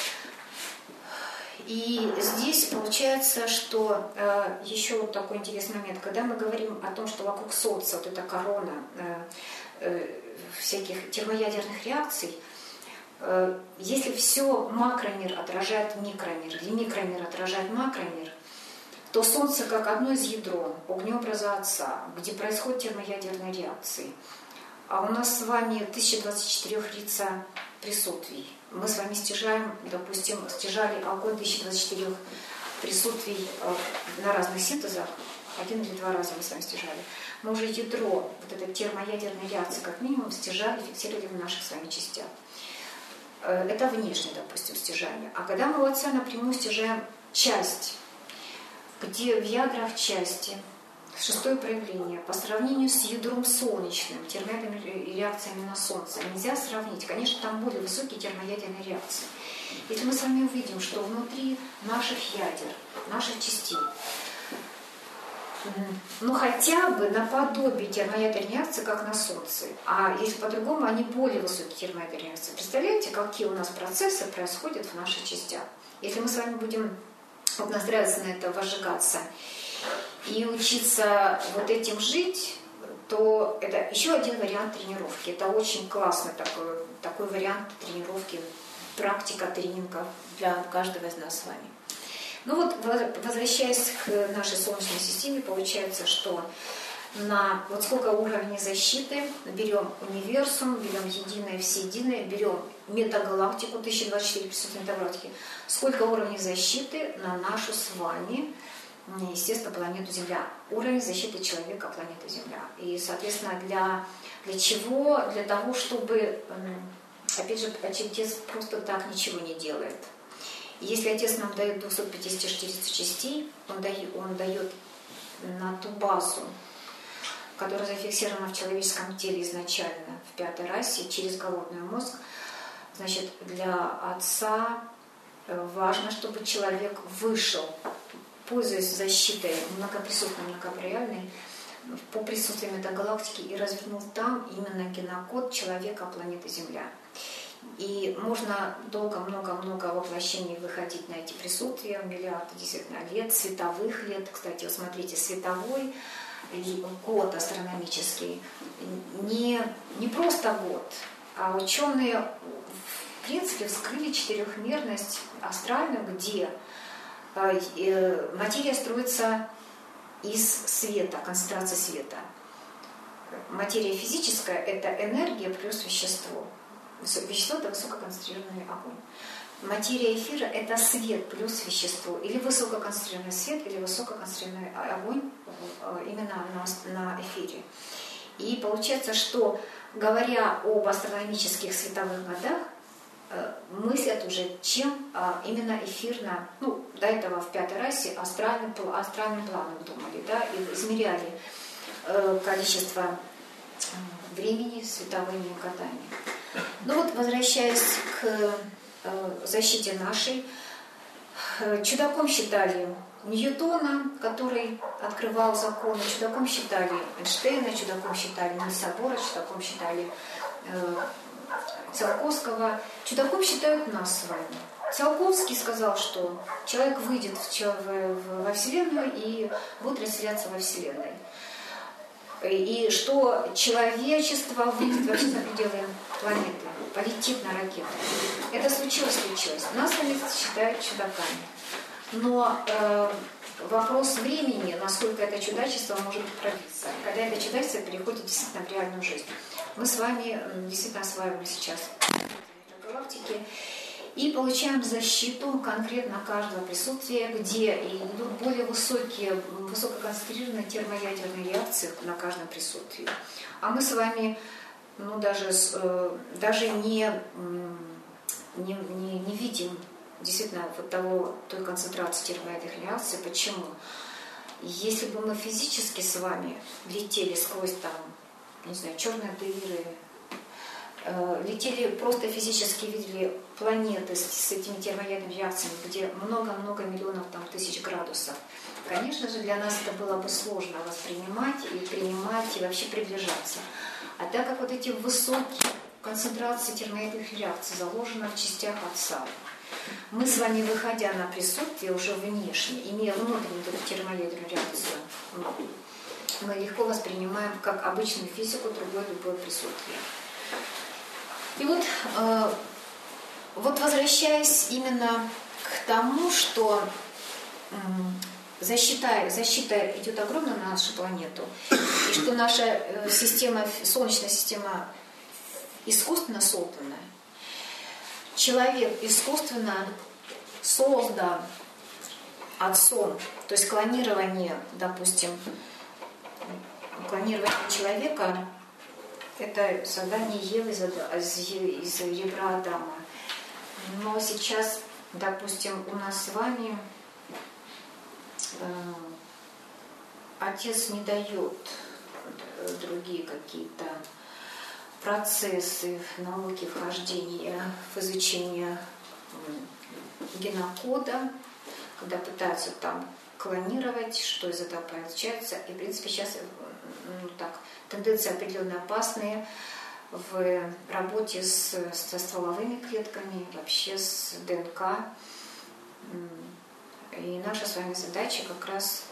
И здесь получается, что э, еще вот такой интересный момент, когда мы говорим о том, что вокруг Солнца вот эта корона э, э, всяких термоядерных реакций, э, если все макромир отражает микромир, или микромир отражает макромир, то Солнце как одно из ядро огнеобраза Отца, где происходят термоядерные реакции. А у нас с вами тысяча двадцать четыре лица присутствий. Мы с вами стяжаем, допустим, стяжали огонь тысяча двадцать четыре присутствий на разных синтезах. Один или два раза мы с вами стяжали. Мы уже ядро, вот эта термоядерная реакция, как минимум, стяжали, фиксировали в наших с вами частях. Это внешнее, допустим, стяжание. А когда мы у Отца напрямую стяжаем часть где в ядрах части, шестое проявление, по сравнению с ядром солнечным, термоядерными реакциями на Солнце, нельзя сравнить. Конечно, там более высокие термоядерные реакции. Если мы с вами увидим, что внутри наших ядер, наших частей, ну хотя бы наподобие термоядерной реакции, как на Солнце, а если по-другому, они более высокие термоядерные реакции. Представляете, какие у нас процессы происходят в наших частях? Если мы с вами будем вот настраиваться на это, возжигаться и учиться вот этим жить, то это еще один вариант тренировки. Это очень классный такой, такой вариант тренировки, практика тренинга для каждого из нас с вами. Ну вот, возвращаясь к нашей Солнечной системе, получается, что на вот сколько уровней защиты, берем универсум, берем единое, всеединое, берем метагалактику, тысяча двадцать четыре присутствия метагалактики, сколько уровней защиты на нашу с вами, естественно, планету Земля. Уровень защиты человека, планеты Земля. И, соответственно, для, для чего? Для того, чтобы, опять же, Отец просто так ничего не делает. Если Отец нам дает двести пятьдесят четыреста частей, он дает, он дает на ту базу, которая зафиксирована в человеческом теле изначально, в пятой расе, через головной мозг. Значит, для Отца важно, чтобы человек вышел, пользуясь защитой многоприсутной, многопроявной, по присутствию метагалактики и развернул там именно генокод человека планеты Земля. И можно долго, много-много воплощений выходить на эти присутствия, миллиарды действительно лет, световых лет. Кстати, вот смотрите, световой год астрономический не, не просто год, а ученые в принципе вскрыли четырехмерность астральную, где материя строится из света, концентрации света. Материя физическая – это энергия плюс вещество. Вещество – это высококонцентрированный огонь. Материя эфира – это свет плюс вещество. Или высококонцентрированный свет, или высококонцентрированный огонь именно на эфире. И получается, что, говоря об астрономических световых годах, мыслят уже, чем именно эфирно, ну, до этого в пятой расе астральным, астральным планом думали, да, и измеряли количество времени световыми годами. Ну вот, возвращаясь к защите нашей, чудаком считали Ньютона, который открывал законы, чудаком считали Эйнштейна, чудаком считали Нильса Бора, чудаком считали э, Циолковского, чудаком считают нас с вами. Циолковский сказал, что человек выйдет в, в, во Вселенную и будет расселяться во Вселенной. И что человечество выйдет вообще за пределы планеты, полетит на ракету. Это случилось, случилось. Нас они считают чудаками. Но э, вопрос времени, насколько это чудачество может пробиться, когда это чудачество переходит действительно в реальную жизнь. Мы с вами действительно осваиваем сейчас галактики и получаем защиту конкретно каждого присутствия, где идут более высокие, высококонцентрированные термоядерные реакции на каждом присутствии. А мы с вами ну, даже, даже не, не, не, не видим действительно вот того, той концентрации термоядерных реакций. Почему? Если бы мы физически с вами летели сквозь там, не знаю, черные дыры, летели просто физически, видели планеты с, с этими термоядерными реакциями, где много-много миллионов там, тысяч градусов. Конечно же, для нас это было бы сложно воспринимать и принимать, и вообще приближаться. А так как вот эти высокие концентрации термоядерных реакций заложены в частях Отца, мы с вами, выходя на присутствие уже внешне, имея внутреннюю термоядерную реакцию, мы легко воспринимаем как обычную физику другое любое присутствие. И вот, э, вот возвращаясь именно к тому, что э, защита, защита идет огромная на нашу планету, и что наша э, система, Солнечная система искусственно созданная, человек искусственно создан Отцом, то есть клонирование, допустим, клонирование человека – это создание Евы из, из ребра Адама. Но сейчас, допустим, у нас с вами Отец не дает другие какие-то процессы в науке вхождения в изучение генокода, когда пытаются там клонировать, что из этого получается. И, в принципе, сейчас ну, так, тенденции определенно опасные в работе с, со стволовыми клетками, вообще с ДНК. И наша с вами задача как раз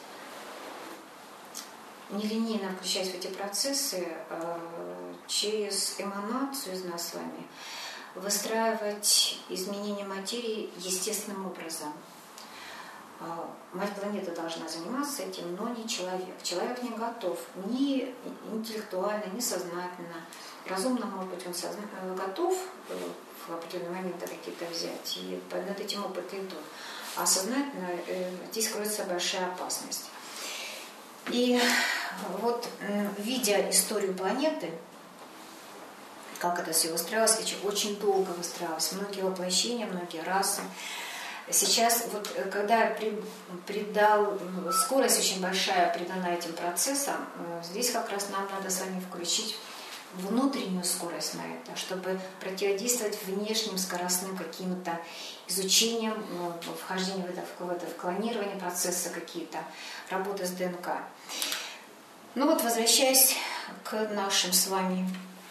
нелинейно включать в эти процессы, через эманацию из нас с вами выстраивать изменения материи естественным образом. Мать планеты должна заниматься этим, но не человек. Человек не готов ни интеллектуально, ни сознательно. Разумно, может быть, он созна... готов в определенный момент какие-то взять, и над этим опыт идут. А сознательно здесь кроется большая опасность. И вот, видя историю планеты, как это все выстраивалось, очень долго выстраивалось, многие воплощения, многие расы. Сейчас, вот, когда придал, скорость очень большая придана этим процессам, здесь как раз нам надо с вами включить внутреннюю скорость на это, чтобы противодействовать внешним скоростным каким-то изучением, вхождением в это, в это в клонирование процесса какие-то, работы с ДНК. Ну вот, возвращаясь к нашим с вами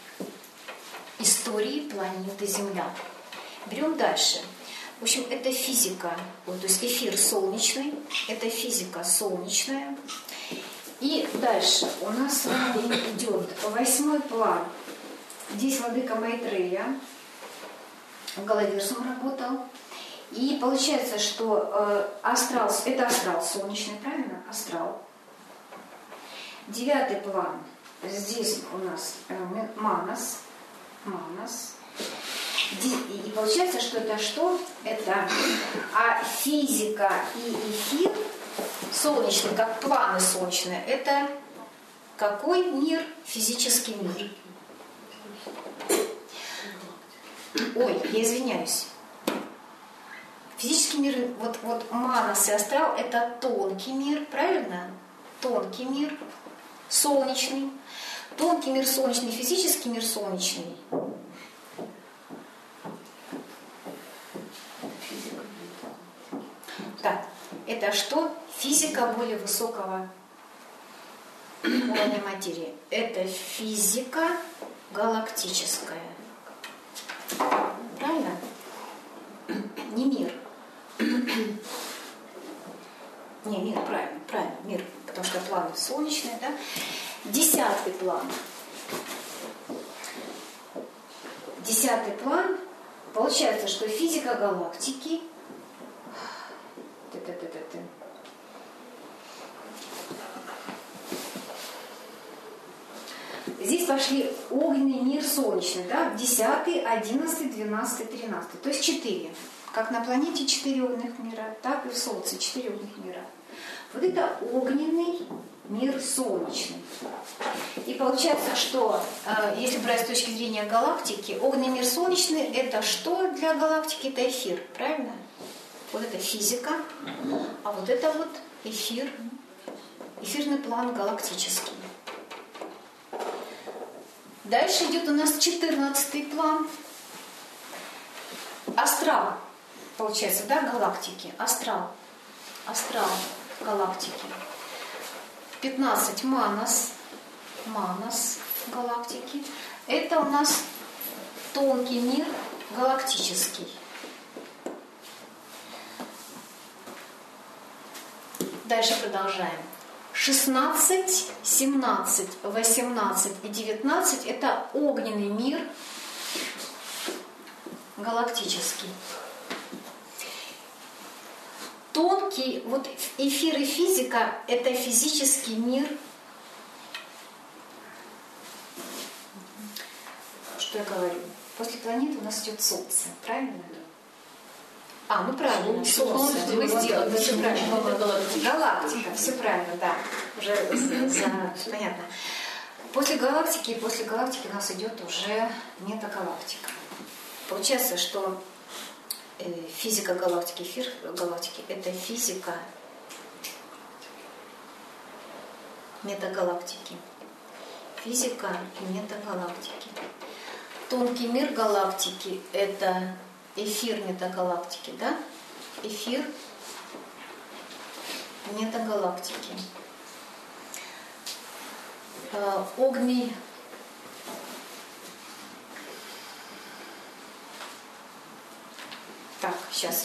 истории планеты Земля. Берем дальше. В общем, это физика, вот, то есть эфир солнечный, это физика солнечная. И дальше у нас с вами идет восьмой план. Здесь владыка Майтрея в Галаверсум работал. И получается, что э, астрал, это астрал солнечный, правильно? Астрал. Девятый план. Здесь у нас э, Манас. Манас. И получается, что это что? Это а физика и эфир солнечный, как планы солнечные, это какой мир? Физический мир. Ой, я извиняюсь. Физический мир, вот, вот Манас и астрал, это тонкий мир, правильно? Тонкий мир, солнечный. Тонкий мир солнечный, физический мир солнечный. Так, это что? Физика более высокого уровня материи. Это физика галактическая. Правильно? Не мир. Не, мир, правильно, правильно, мир, потому что планы солнечные, да? Десятый план. Десятый план. Получается, что физика галактики. Т-т-т-т-т. Здесь пошли огненный мир солнечный, да? десятый, одиннадцатый, двенадцатый, тринадцатый. То есть четыре. Как на планете четыре огненных мира, так и в Солнце четыре огненных мира. Вот это огненный мир солнечный. И получается, что если брать с точки зрения галактики, огненный мир солнечный – это что для галактики? Это эфир, правильно? Вот это физика, а вот это вот эфир, эфирный план галактический. Дальше идет у нас четырнадцатый план. Астрал, получается, да, галактики. Астрал. Астрал галактики. пятнадцать Манас. Манас галактики. Это у нас тонкий мир галактический. Дальше продолжаем. шестнадцать, семнадцать, восемнадцать и девятнадцать – это огненный мир галактический. Тонкий, вот эфир и физика – это физический мир. Что я говорю? После планеты у нас идет Солнце, правильно? А, ну правильно, Солнце, мы сделали, все правильно. Галактика, все правильно, да, уже за, понятно. После галактики, после галактики у нас идет уже метагалактика. Получается, что физика галактики, эфир галактики – это физика метагалактики. Физика метагалактики. Тонкий мир галактики – это эфир метагалактики, да? Эфир метагалактики. Огни. Так, сейчас.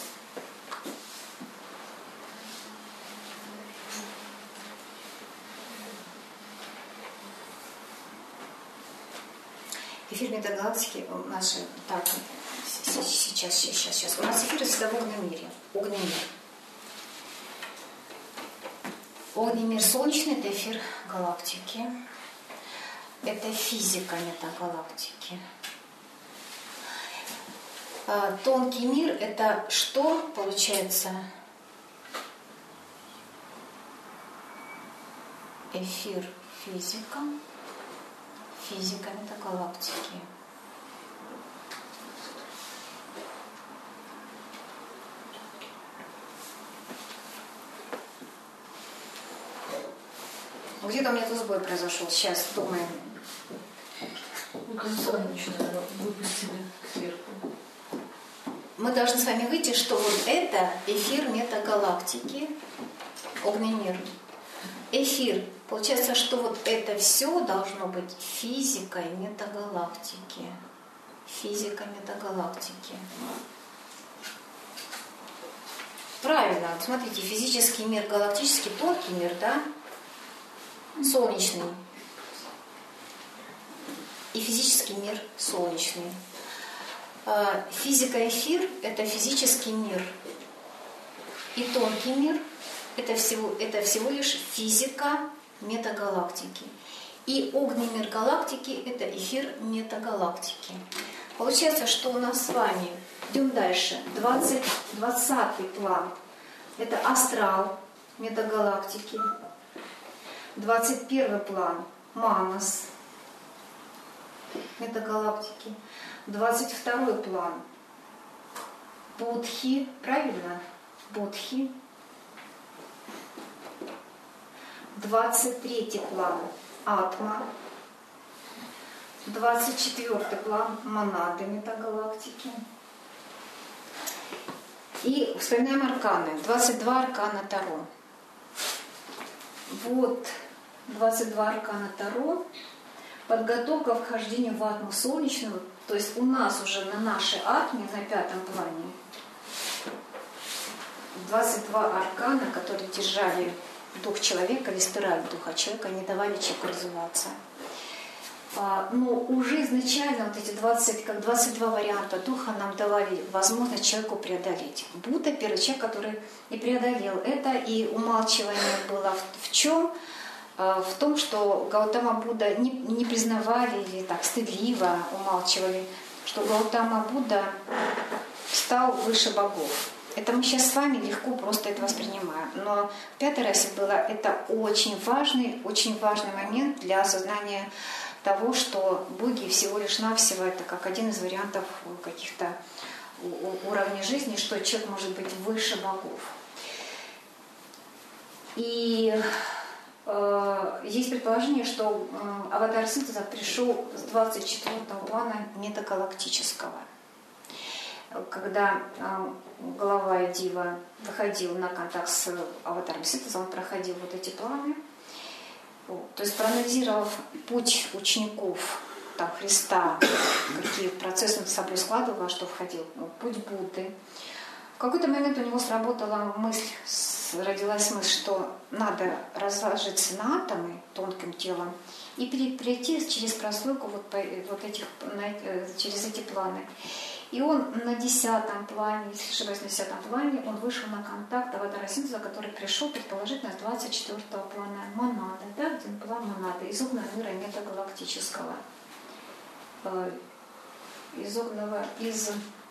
Эфир метагалактики наши. Так, сейчас, сейчас, сейчас, сейчас. У нас эфир всегда в огненном мире. Огненный мир. Огненный мир солнечный – это эфир галактики. Это физика метагалактики. А тонкий мир – это что получается? Эфир физика. Физика метагалактики. Где-то у меня тут сбой произошел. Сейчас думаем. Выпустили сверху. Мы должны с вами выйти, что вот это эфир метагалактики, огненный мир. Эфир. Получается, что вот это все должно быть физикой метагалактики. Физика метагалактики. Правильно. Вот смотрите, физический мир, галактический, тонкий мир, да? Солнечный. И физический мир солнечный. Физика эфир – это физический мир. И тонкий мир – это всего, это всего лишь физика метагалактики. И огненный мир галактики – это эфир метагалактики. Получается, что у нас с вами, идем дальше, двадцать, двадцатый план – это астрал метагалактики. двадцать первый план – Манас метагалактики. двадцать второй план – Будхи, правильно? Будхи. двадцать третий план – Атма. двадцать четвёртый план – Монады метагалактики. И вспоминаем арканы. двадцать два аркана Таро. Вот двадцать два аркана Таро. Подготовка к вхождению в атму солнечного. То есть у нас уже на нашей атме, на пятом плане, двадцать два аркана, которые держали дух человека или стирали духа человека, не давали человеку развиваться. А, но уже изначально вот эти двадцать, как двадцать два варианта духа нам давали возможность человеку преодолеть. Будда первый человек, который и преодолел это, и умалчивание было в, в чем? В том, что Гаутама Будда не, не признавали или так стыдливо умалчивали, что Гаутама Будда стал выше богов. Это мы сейчас с вами легко просто это воспринимаем. Но в пятой расе было это очень важный, очень важный момент для осознания того, что боги всего лишь навсего это как один из вариантов каких-то уровней жизни, что человек может быть выше богов. И есть предположение, что аватар синтеза пришел с двадцать четвёртого плана метагалактического. Когда глава Дива выходил на контакт с аватаром синтеза, он проходил вот эти планы. То есть проанализировав путь учеников там, Христа, какие процессы над собой складывал, во что входил, ну, путь Будды. В какой-то момент у него сработала мысль, родилась мысль, что надо разложиться на атомы тонким телом и перейти через прослойку вот, по, вот этих, через эти планы. И он на десятом плане, если ошибаюсь, на десятом плане, он вышел на контакт аватара синтеза, который пришел, предположительно, с двадцать четвёртого плана Монады, да, где он план Монады, из огненного мира метагалактического. Из огненного, из...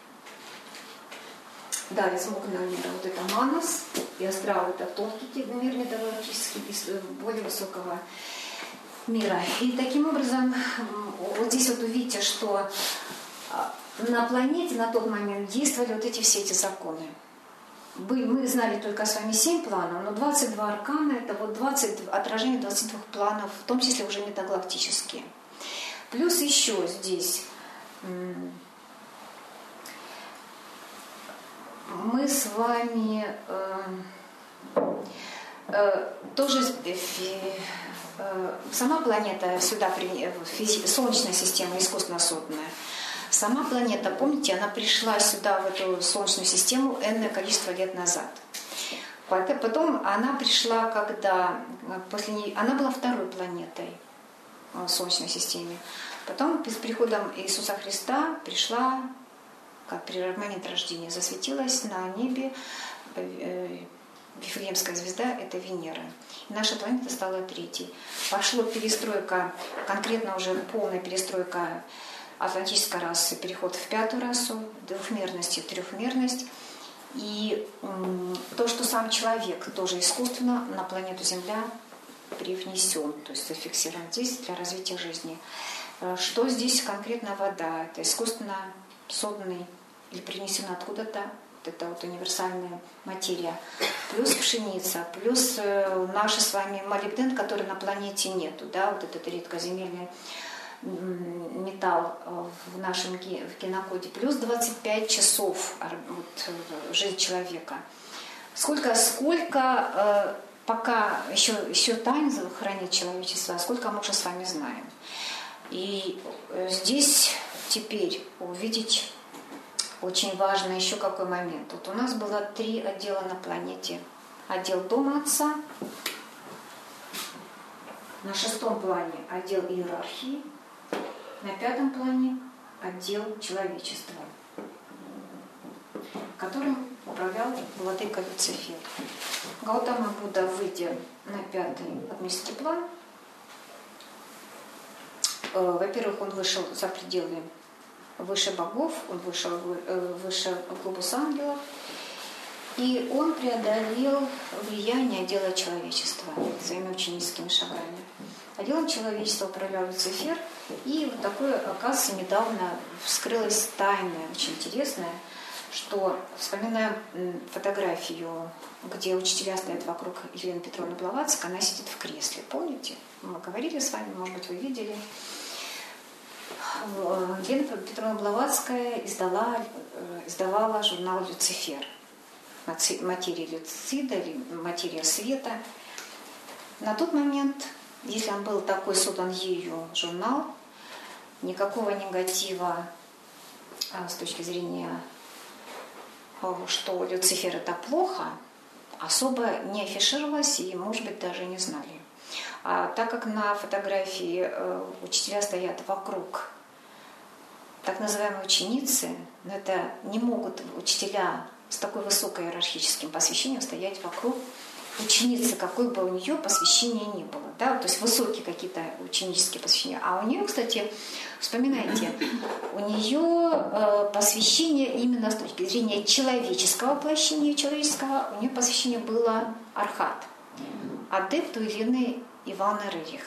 Да, из огненного мира. Вот это Манас, и астрал это тонкий мир метагалактический, из более высокого мира. И таким образом, вот здесь вот увидите, что на планете на тот момент действовали вот эти все эти законы. мы знали только с вами семь планов, но двадцать два аркана – это вот двадцать, отражение двадцати двух планов, в том числе уже метагалактические. Плюс еще здесь мы с вами э, э, тоже э, сама планета сюда, физи, Солнечная система искусственно созданная. Сама планета, помните, она пришла сюда, в эту Солнечную систему, энное количество лет назад. Потом она пришла, когда после нее, она была второй планетой в Солнечной системе. Потом с приходом Иисуса Христа пришла, как при момент рождения, засветилась на небе Вифлеемская звезда, это Венера. И наша планета стала третьей. Пошла перестройка, конкретно уже полная перестройка атлантической расы, переход в пятую расу, двухмерность и трехмерность. И м, то, что сам человек тоже искусственно на планету Земля привнесен, то есть зафиксирован здесь для развития жизни. Что здесь конкретно вода? Это искусственно созданный или принесена откуда-то, вот это вот универсальная материя. Плюс пшеница, плюс э, наш с вами молибден, который на планете нету, да, вот этот редкоземельный металл в нашем генокоде, плюс двадцать пять часов вот, жизнь человека. Сколько, сколько пока еще, еще тайн хранит человечество, сколько мы уже с вами знаем. И здесь теперь увидеть очень важно еще какой момент. Вот у нас было три отдела на планете. Отдел Дома Отца, на шестом плане отдел иерархии, на пятом плане отдел человечества, которым управлял владыка Люцифер. Гаутама Будда, выйдя на пятый административный план, э, во-первых, он вышел за пределы выше богов, он вышел э, выше глобуса ангелов, и он преодолел влияние отдела человечества своими очень низкими шагами. Отделом человечества управлял Люцифер, и вот такое, оказывается, недавно вскрылась тайна, очень интересная, что, вспоминаем фотографию, где учителя стоят вокруг Елены Петровны Блаватской, она сидит в кресле, помните? Мы говорили с вами, может быть, вы видели. Елена Петровна Блаватская издала, издавала журнал «Люцифер», «Материя Люцида» или «Материя света». На тот момент, если он был такой создан ею журнал, никакого негатива а, с точки зрения, что Люцифер это плохо, особо не афишировалось и, может быть, даже не знали. А так как на фотографии э, учителя стоят вокруг так называемые ученицы, но это не могут учителя с такой высокой иерархическим посвящением стоять вокруг ученицы, какой бы у нее посвящения ни было. Да? То есть высокие какие-то ученические посвящения. А у нее, кстати, вспоминайте, у нее э, посвящение именно с точки зрения человеческого воплощения человеческого, у нее посвящение было Архат, адепт Елены Ивановны Рерих.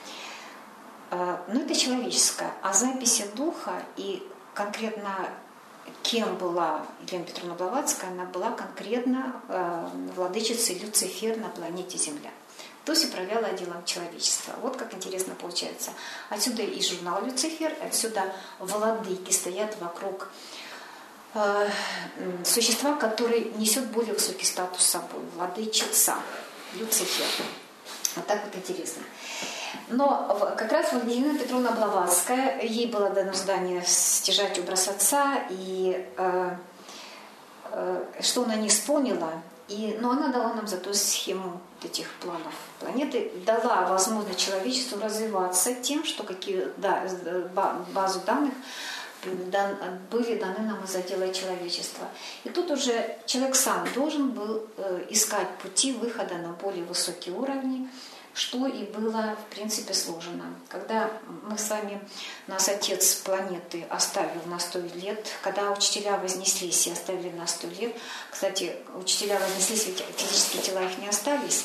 Э, но это человеческое. А записи духа и конкретно кем была Елена Петровна Блаватская, она была конкретно э, владычицей Люцифер на планете Земля. То есть управляла отделом человечества. Вот как интересно получается. Отсюда и журнал «Люцифер», отсюда владыки стоят вокруг э, существа, которое несет более высокий статус собой. Владычица Люцифер. Вот так вот интересно. Но как раз вот Елена Петровна Блаватская, ей было дано задание стяжать образ отца, и э, э, что она не исполнила, и, но она дала нам зато схему этих планов планеты, дала возможность человечеству развиваться тем, что какие да, базу данных были даны нам из отдела человечества. И тут уже человек сам должен был э, искать пути выхода на более высокие уровни, что и было, в принципе, сложено. Когда мы с вами, нас отец планеты оставил на сто лет, когда учителя вознеслись и оставили на сто лет, кстати, учителя вознеслись, ведь физические тела их не остались,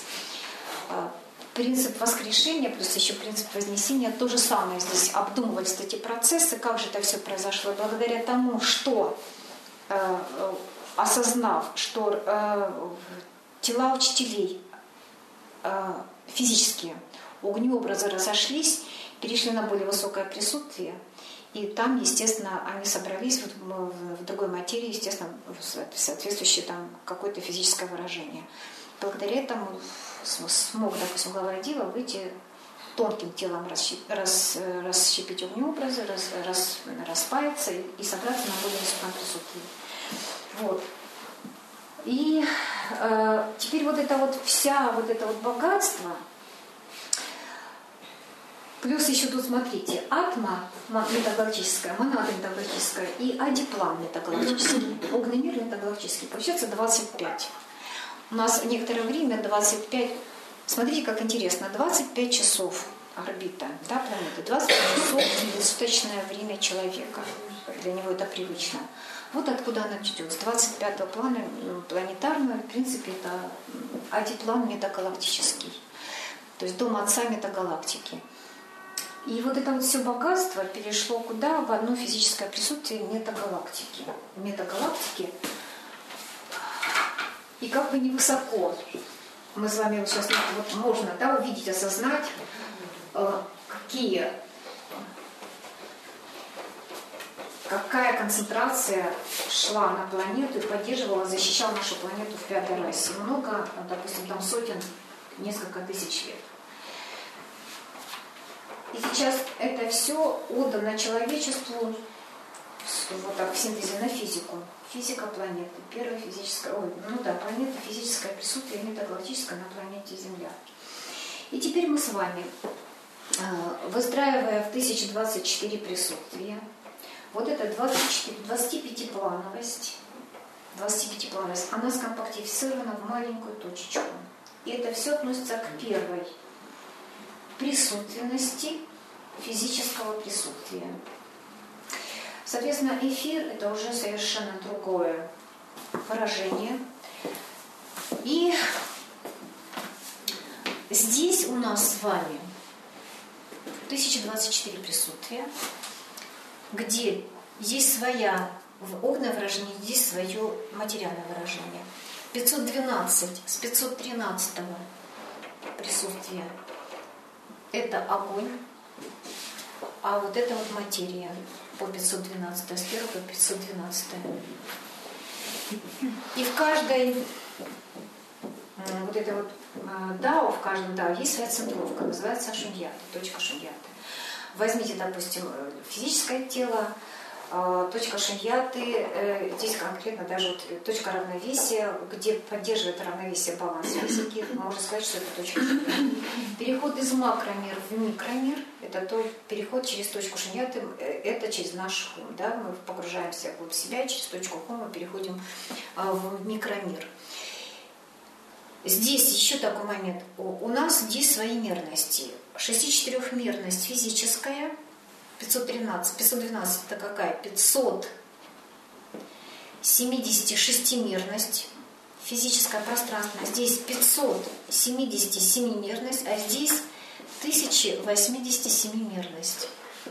принцип воскрешения, плюс еще принцип вознесения, то же самое здесь обдумывались эти процессы, как же это все произошло, благодаря тому, что осознав, что э, тела учителей э, физические, огнеобразы разошлись, перешли на более высокое присутствие, и там, естественно, они собрались вот в другой материи, естественно, соответствующее там какое-то физическое выражение. Благодаря этому смог, допустим, глава Дива выйти тонким телом, рас, расщепить огнеобразы, рас, рас, распаяться и, и собраться на более высоком присутствии. Вот. И э, теперь вот это вот вся вот это вот богатство, плюс еще тут, смотрите, атма метагалактическая, монада метагалактическая и адиплан метагалактический, огненный мир метагалактический. Получается двадцать пять. У нас некоторое время двадцать пять, смотрите, как интересно, двадцать пять часов орбита, да, планеты, двадцать пять часов суточное время человека. Для него это привычно. Вот откуда она идет. С двадцать пятого плана планетарного, в принципе, это адиплан метагалактический. То есть дом отца метагалактики. И вот это вот все богатство перешло куда? В одно физическое присутствие метагалактики. Метагалактики. И как бы невысоко. Мы с вами вот сейчас вот можно, да, увидеть, осознать, какие, какая концентрация шла на планету и поддерживала, защищала нашу планету в пятой расе. Много, допустим, там сотен, несколько тысяч лет. И сейчас это все отдано человечеству вот так в синтезе на физику. Физика планеты. Первая физическая, ой, ну да, планета, физическое присутствие метагалактическое на планете Земля. И теперь мы с вами, выстраивая в тысяча двадцать четыре присутствия, вот эта двадцатипятиплановость, двадцатипятиплановость, она скомпактифицирована в маленькую точечку. И это все относится к первой присутственности физического присутствия. Соответственно, эфир – это уже совершенно другое выражение. И здесь у нас с вами тысяча двадцать четыре присутствия, где есть своя огненное выражение, здесь свое материальное выражение. пятьсот двенадцать с пятьсот тринадцатого присутствия – это огонь, а вот это вот материя по пятьсот двенадцать, с первого по пятьсот двенадцать. И в каждой вот это вот дао, в каждом дао есть своя центровка, называется шуньята, точка шуньяты. Возьмите, допустим, физическое тело, точка шуньяты, здесь конкретно даже вот точка равновесия, где поддерживает равновесие баланс физики, можно сказать, что это точка шуньяты. Переход из макромира в микромир, это то, переход через точку шуньяты, это через наш хум, да, мы погружаемся вглубь себя, и через точку хума переходим в микромир. Здесь еще такой момент, у нас здесь свои мерности, шестичетырехмерность физическая, пятьсот тринадцать, пятьсот двенадцать это какая? пятьсот семьдесят шестимерность, физическое пространство. Здесь пятьсот семьдесят семимерность, а здесь тысяча восемьдесят семимерность.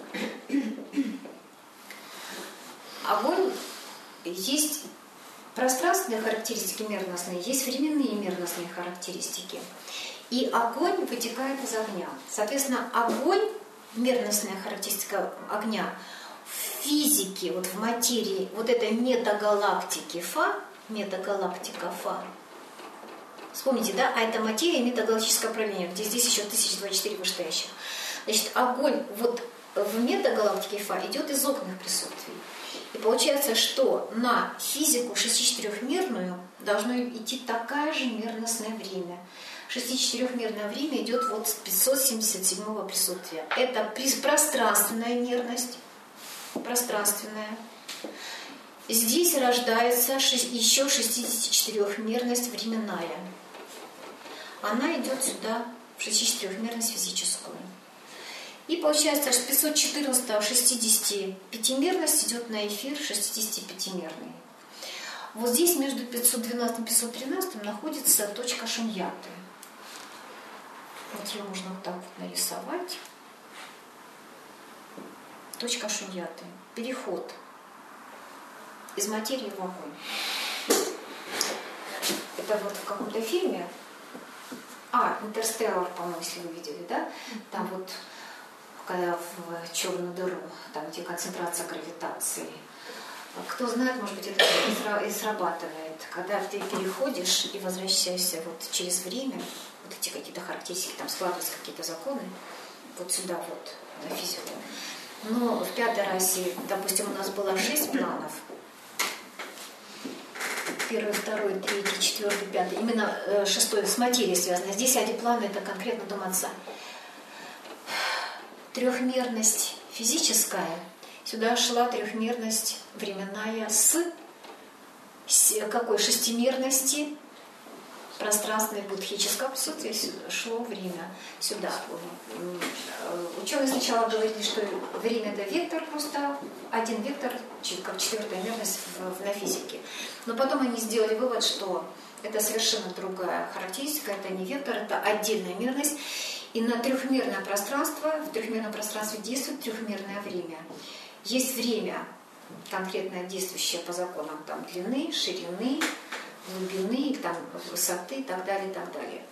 Огонь есть пространственные характеристики мерностные, есть временные мерностные характеристики. И огонь вытекает из огня. Соответственно, огонь, мерностная характеристика огня, в физике, вот в материи, вот этой метагалактики Фа, метагалактика Фа, вспомните, да, а это материя метагалактическое управление, где здесь еще тысяча двадцать четыре вышестоящих. Значит, огонь вот в метагалактике Фа идет из огненных присутствий. И получается, что на физику шестичетырехмерную должно идти такое же мерностное время. Шестичетырехмерное время идет вот с пятьсот семьдесят седьмого присутствия. Это пространственная мерность, пространственная. Здесь рождается еще шестидесятичетырехмерность временная. Она идет сюда, в шестичетырехмерность физическую. И получается, что пятьсот четырнадцатого шестидесятипятимерность идет на эфир шестидесятипятимерный. Вот здесь между пятьсот двенадцатым и пятьсот тринадцатым находится точка шуньяты. Вот ее можно вот так вот нарисовать. Точка шуньяты. Переход из материи в огонь. это вот в каком-то фильме, а, «Интерстеллар», по-моему, если вы видели, да, там вот, когда в черную дыру, там, где концентрация гравитации, кто знает, может быть, это и срабатывает, когда ты переходишь и возвращаешься вот через время, вот эти какие-то характеристики, там складываются какие-то законы, вот сюда вот, на физику. Но в пятой расе, допустим, у нас было шесть планов, первый, второй, третий, четвертый, пятый, именно э, шестой с материей связано. Здесь один план — это конкретно дом отца. Трехмерность физическая, сюда шла трехмерность временная с, с какой шестимерности пространственной будхического присутствия шло время сюда. Ученые сначала говорили, что время — это вектор, просто один вектор, как четвертая мерность в, на физике. Но потом они сделали вывод, что это совершенно другая характеристика, это не вектор, это отдельная мерность. И на трехмерное пространство, в трехмерном пространстве действует трехмерное время. Есть время, конкретно действующее по законам там, длины, ширины, глубины, там, высоты и так далее, и так далее.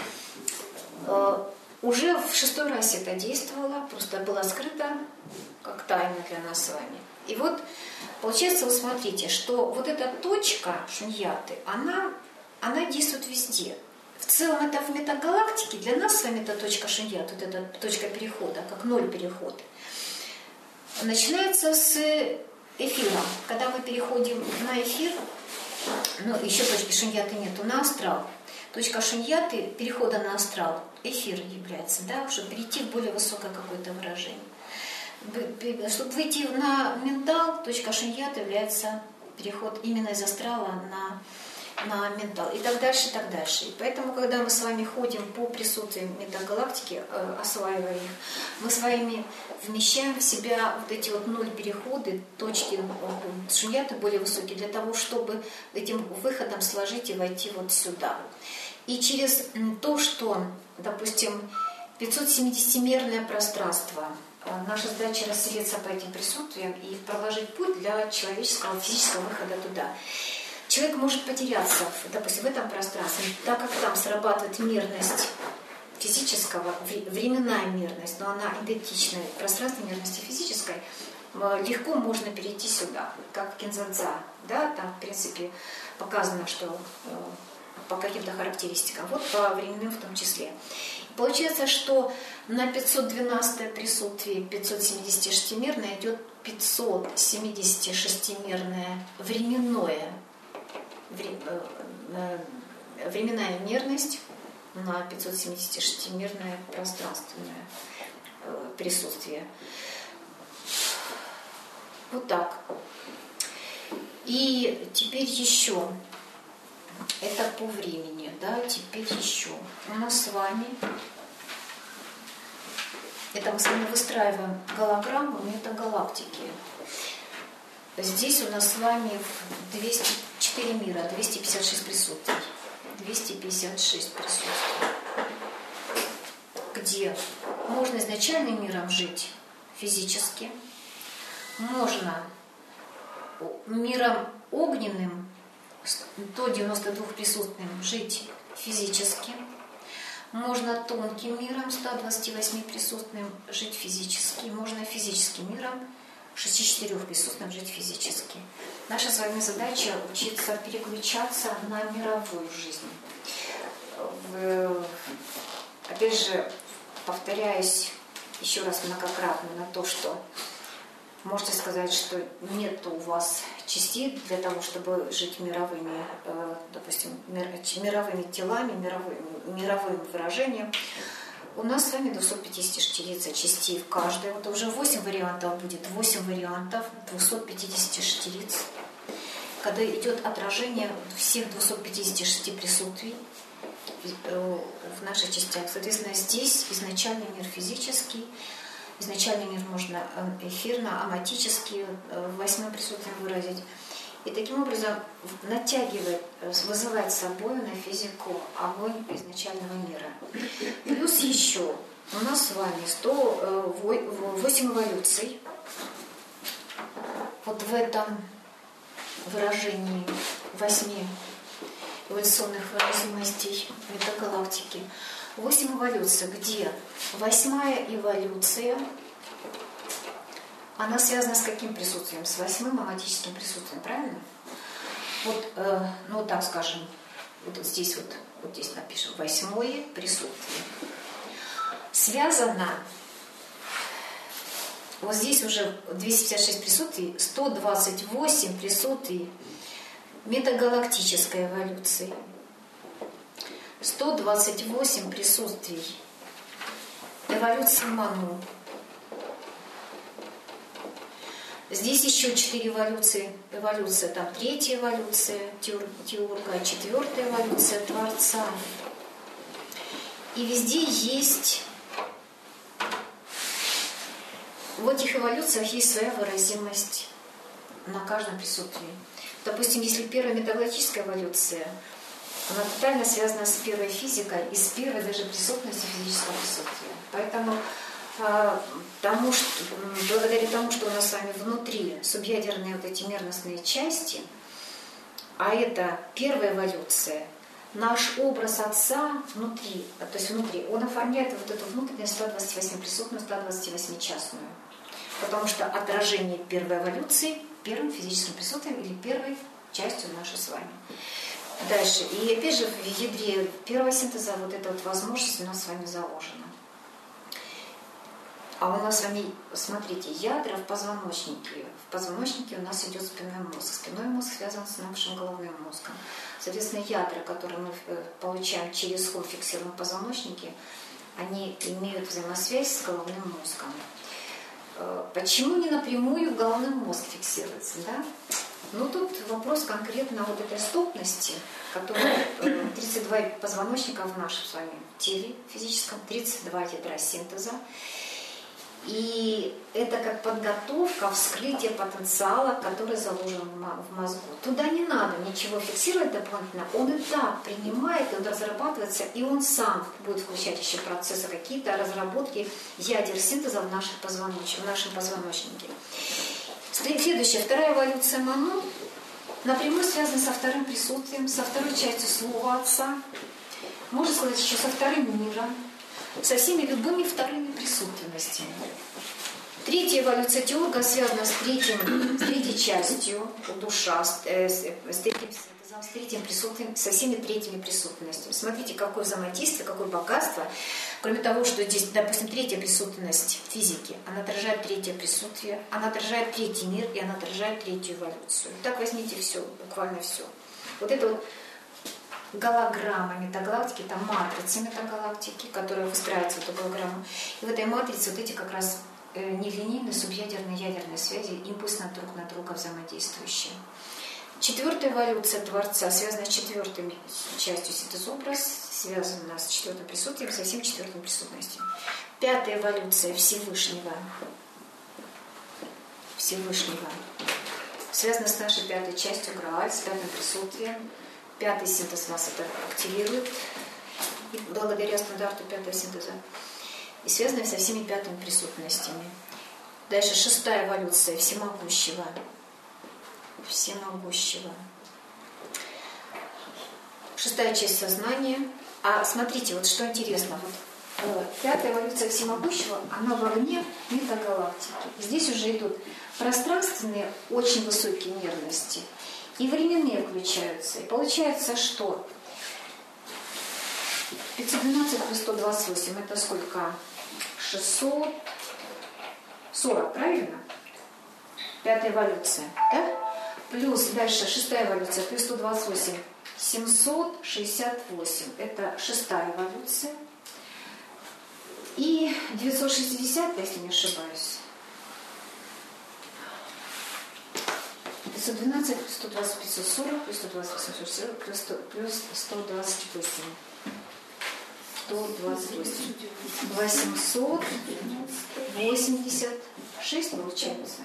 Э, уже в шестой расе это действовало, просто было скрыто как тайна для нас с вами. И вот, получается, вы смотрите, что вот эта точка шуньяты, она, она действует везде. В целом это в метагалактике, для нас с вами эта точка шуньяты, вот эта точка перехода, как ноль перехода, начинается с эфира. Когда мы переходим на эфир, ну, еще точки шуньяты нету, на астрал. Точка шуньяты, перехода на астрал, эфир является, да, чтобы перейти в более высокое какое-то выражение. Чтобы выйти на ментал, точка шуньяты является переход именно из астрала на, на ментал. И так дальше, и так дальше. И поэтому, когда мы с вами ходим по присутствию метагалактики, э, осваивая их, мы с вами вмещаем в себя вот эти вот ноль переходы, точки шуньяты более высокие, для того, чтобы этим выходом сложить и войти вот сюда. И через то, что, допустим, пятисотсемидесятимерное пространство, наша задача расселиться по этим присутствиям и проложить путь для человеческого физического выхода туда. Человек может потеряться, допустим, в этом пространстве, так как там срабатывает мерность физического, временная мерность, но она идентична пространственной мерности физической, легко можно перейти сюда, как кинзадза. Да? Там, в принципе, показано, что по каким-то характеристикам, вот по временным в том числе. Получается, что на пятьсот двенадцатое присутствие пятисотсемидесятишестимерное идет пятисотсемидесятишестимерное временное, временная мерность на пятисотсемидесятишестимерное пространственное присутствие. Вот так. И теперь еще. Это по времени, да, теперь еще. У нас с вами, это мы с вами выстраиваем голограмму метагалактики. Здесь у нас с вами двести четыре мира, двести пятьдесят шесть присутствий. двести пятьдесят шесть присутствий. Где можно изначальным миром жить физически, можно миром огненным, до девяноста двух присутственным жить физически. Можно тонким миром, ста двадцати восьми присутственным жить физически. Можно физическим миром, шестидесяти четырёх присутственным жить физически. Наша с вами задача учиться переключаться на мировую жизнь. Опять же, повторяюсь еще раз многократно на то, что можете сказать, что нет у вас частей для того, чтобы жить мировыми, допустим, мировыми телами, мировым, мировым выражением. У нас с вами двести пятьдесят шестирица частей в каждой. Вот уже восемь вариантов будет, восемь вариантов двухсот пятидесяти шестириц. Когда идет отражение всех двухсот пятидесяти шести присутствий в наших частях. Соответственно, здесь изначальный мир физический, изначальный мир можно эфирно, аматически, в восьмом присутствии выразить. И таким образом натягивает, вызывает с собой на физику огонь изначального мира. Плюс еще у нас с вами сто восемь эволюций. Вот в этом выражении восьми эволюционных выразимостей метагалактики. Восемь эволюций, где восьмая эволюция, она связана с каким присутствием? С восьмым аматическим присутствием, правильно? Вот, э, ну так скажем, вот здесь вот, вот здесь напишем, восьмое присутствие. Связано, вот здесь уже двести пятьдесят шесть присутствий, сто двадцать восемь присутствий метагалактической эволюции. сто двадцать восемь присутствий эволюции Ману. Здесь еще четыре эволюции. Эволюция, там третья эволюция Теурга, четвертая эволюция Творца. И везде есть, в этих эволюциях есть своя выразимость на каждом присутствии. Допустим, если первая метагалактическая эволюция, она тотально связана с первой физикой и с первой даже присутностью физического присутствия. Поэтому Тому, что, благодаря тому, что у нас с вами внутри субъядерные вот эти мерностные части, а это первая эволюция, наш образ Отца внутри, то есть внутри, он оформляет вот эту внутреннюю сто двадцать восемь присутную, сто двадцать восемь частную. Потому что отражение первой эволюции первым физическим присутствием или первой частью нашей с вами. Дальше. И опять же в ядре первого синтеза вот эта вот возможность у нас с вами заложена. А у нас с вами, смотрите, ядра в позвоночнике. В позвоночнике у нас идет спинной мозг. Спинной мозг связан с нашим головным мозгом. Соответственно, ядра, которые мы получаем через ход фиксируем в позвоночнике, они имеют взаимосвязь с головным мозгом. Почему не напрямую головной мозг фиксируется? Да? Ну, тут вопрос конкретно вот этой стопности, которая тридцать два позвоночника в нашем с вами теле физическом, тридцать два ядра синтеза. И это как подготовка, вскрытие потенциала, который заложен в мозгу. Туда не надо ничего фиксировать дополнительно. Он и так принимает, он разрабатывается, и он сам будет включать еще процессы, какие-то разработки ядер синтеза в, наших позвоночнике, в нашем позвоночнике. Следующая, вторая эволюция Ману напрямую связана со вторым присутствием, со второй частью слова Отца. Можно сказать, еще со вторым миром, со всеми любыми вторыми присутственностями. Третья эволюция Теурга связана с, третьим, с третьей частью душа, с, э, с, с, третьим, с третьим присутствием, со всеми третьими присутственностями. Смотрите, какое взаимодействие, какое богатство. Кроме того, что здесь, допустим, третья присутственность физики, она отражает третье присутствие, она отражает третий мир, и она отражает третью эволюцию. Так возьмите все, буквально все. Вот это вот голограмма метагалактики, там матрица метагалактики, которая выстраивается в эту голограмму. И в этой матрице вот эти как раз нелинейные субъядерные ядерные связи, импульсно друг на друга взаимодействующие. Четвертая эволюция Творца связана с четвертой частью синтезобраз, связана с четвертым присутствием, со всем четвертым присутностью. Пятая эволюция Всевышнего, Всевышнего связана с нашей пятой частью Грааль, с пятым присутствием. Пятый синтез нас это активирует, и благодаря стандарту пятого синтеза, и связано со всеми пятыми присутностями. Дальше шестая эволюция Всемогущего. Всемогущего. Шестая часть сознания. А смотрите, вот что интересно, вот, пятая эволюция Всемогущего, она вовне метагалактики. Здесь уже идут пространственные, очень высокие мерности. И временные включаются. И получается, что пятьсот двенадцать плюс сто двадцать восемь это сколько? шестьсот сорок, правильно? Пятая эволюция, да? Плюс дальше шестая эволюция, плюс сто двадцать восемь, семьсот шестьдесят восемь. Это шестая эволюция. И девятьсот шестьдесят, если не ошибаюсь. пятьсот двенадцать плюс сто двадцать, пятьсот сорок, плюс сто двадцать, восемьсот сорок, плюс сто, плюс сто двадцать восемь. сто двадцать восемь. восемьсот восемьдесят шесть получается.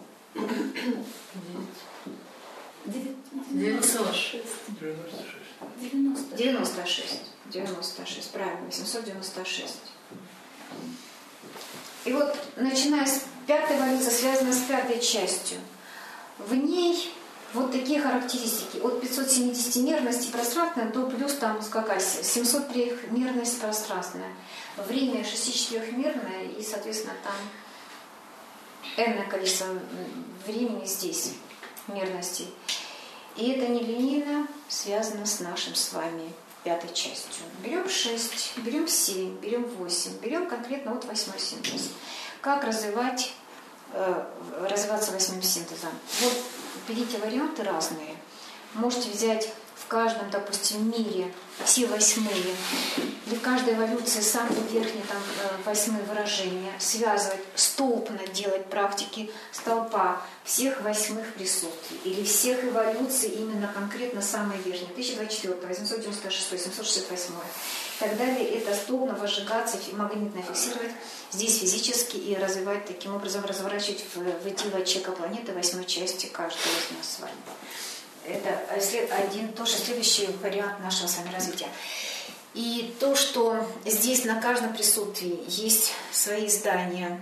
девяносто шесть. девяносто шесть. девяносто шесть. Правильно, восемьсот девяносто шесть. И вот, начиная с пятой эволюции, связана с пятой частью. В ней Вот такие характеристики. От пятьсот семидесяти мерности пространственная до плюс там скакали семьсот трехмерность пространственная. Время шестичетырехмерное и, соответственно, там энное количество времени здесь, мерностей. И это нелинейно связано с нашим с вами пятой частью. Берем шесть, берем семь, берем восемь, берем конкретно вот восьмой синтез. Как развивать, э, развиваться восьмым синтезом? Вот берите варианты разные. Можете взять в каждом, допустим, мире все восьмые, для каждой эволюции самые верхние там, восьмые выражения, связывать, столбно делать практики столпа всех восьмых присутствий или всех эволюций именно конкретно самые верхние, тысяча двадцать четыре, восемьсот девяносто шесть, семьсот шестьдесят восемь и так далее. Это столбно возжигаться, магнитно фиксировать здесь физически и развивать таким образом, разворачивать в, в идею чека планеты восьмой части каждого из нас с вами. Это один, тоже следующий вариант нашего с вами развития. И то, что здесь на каждом присутствии есть свои здания,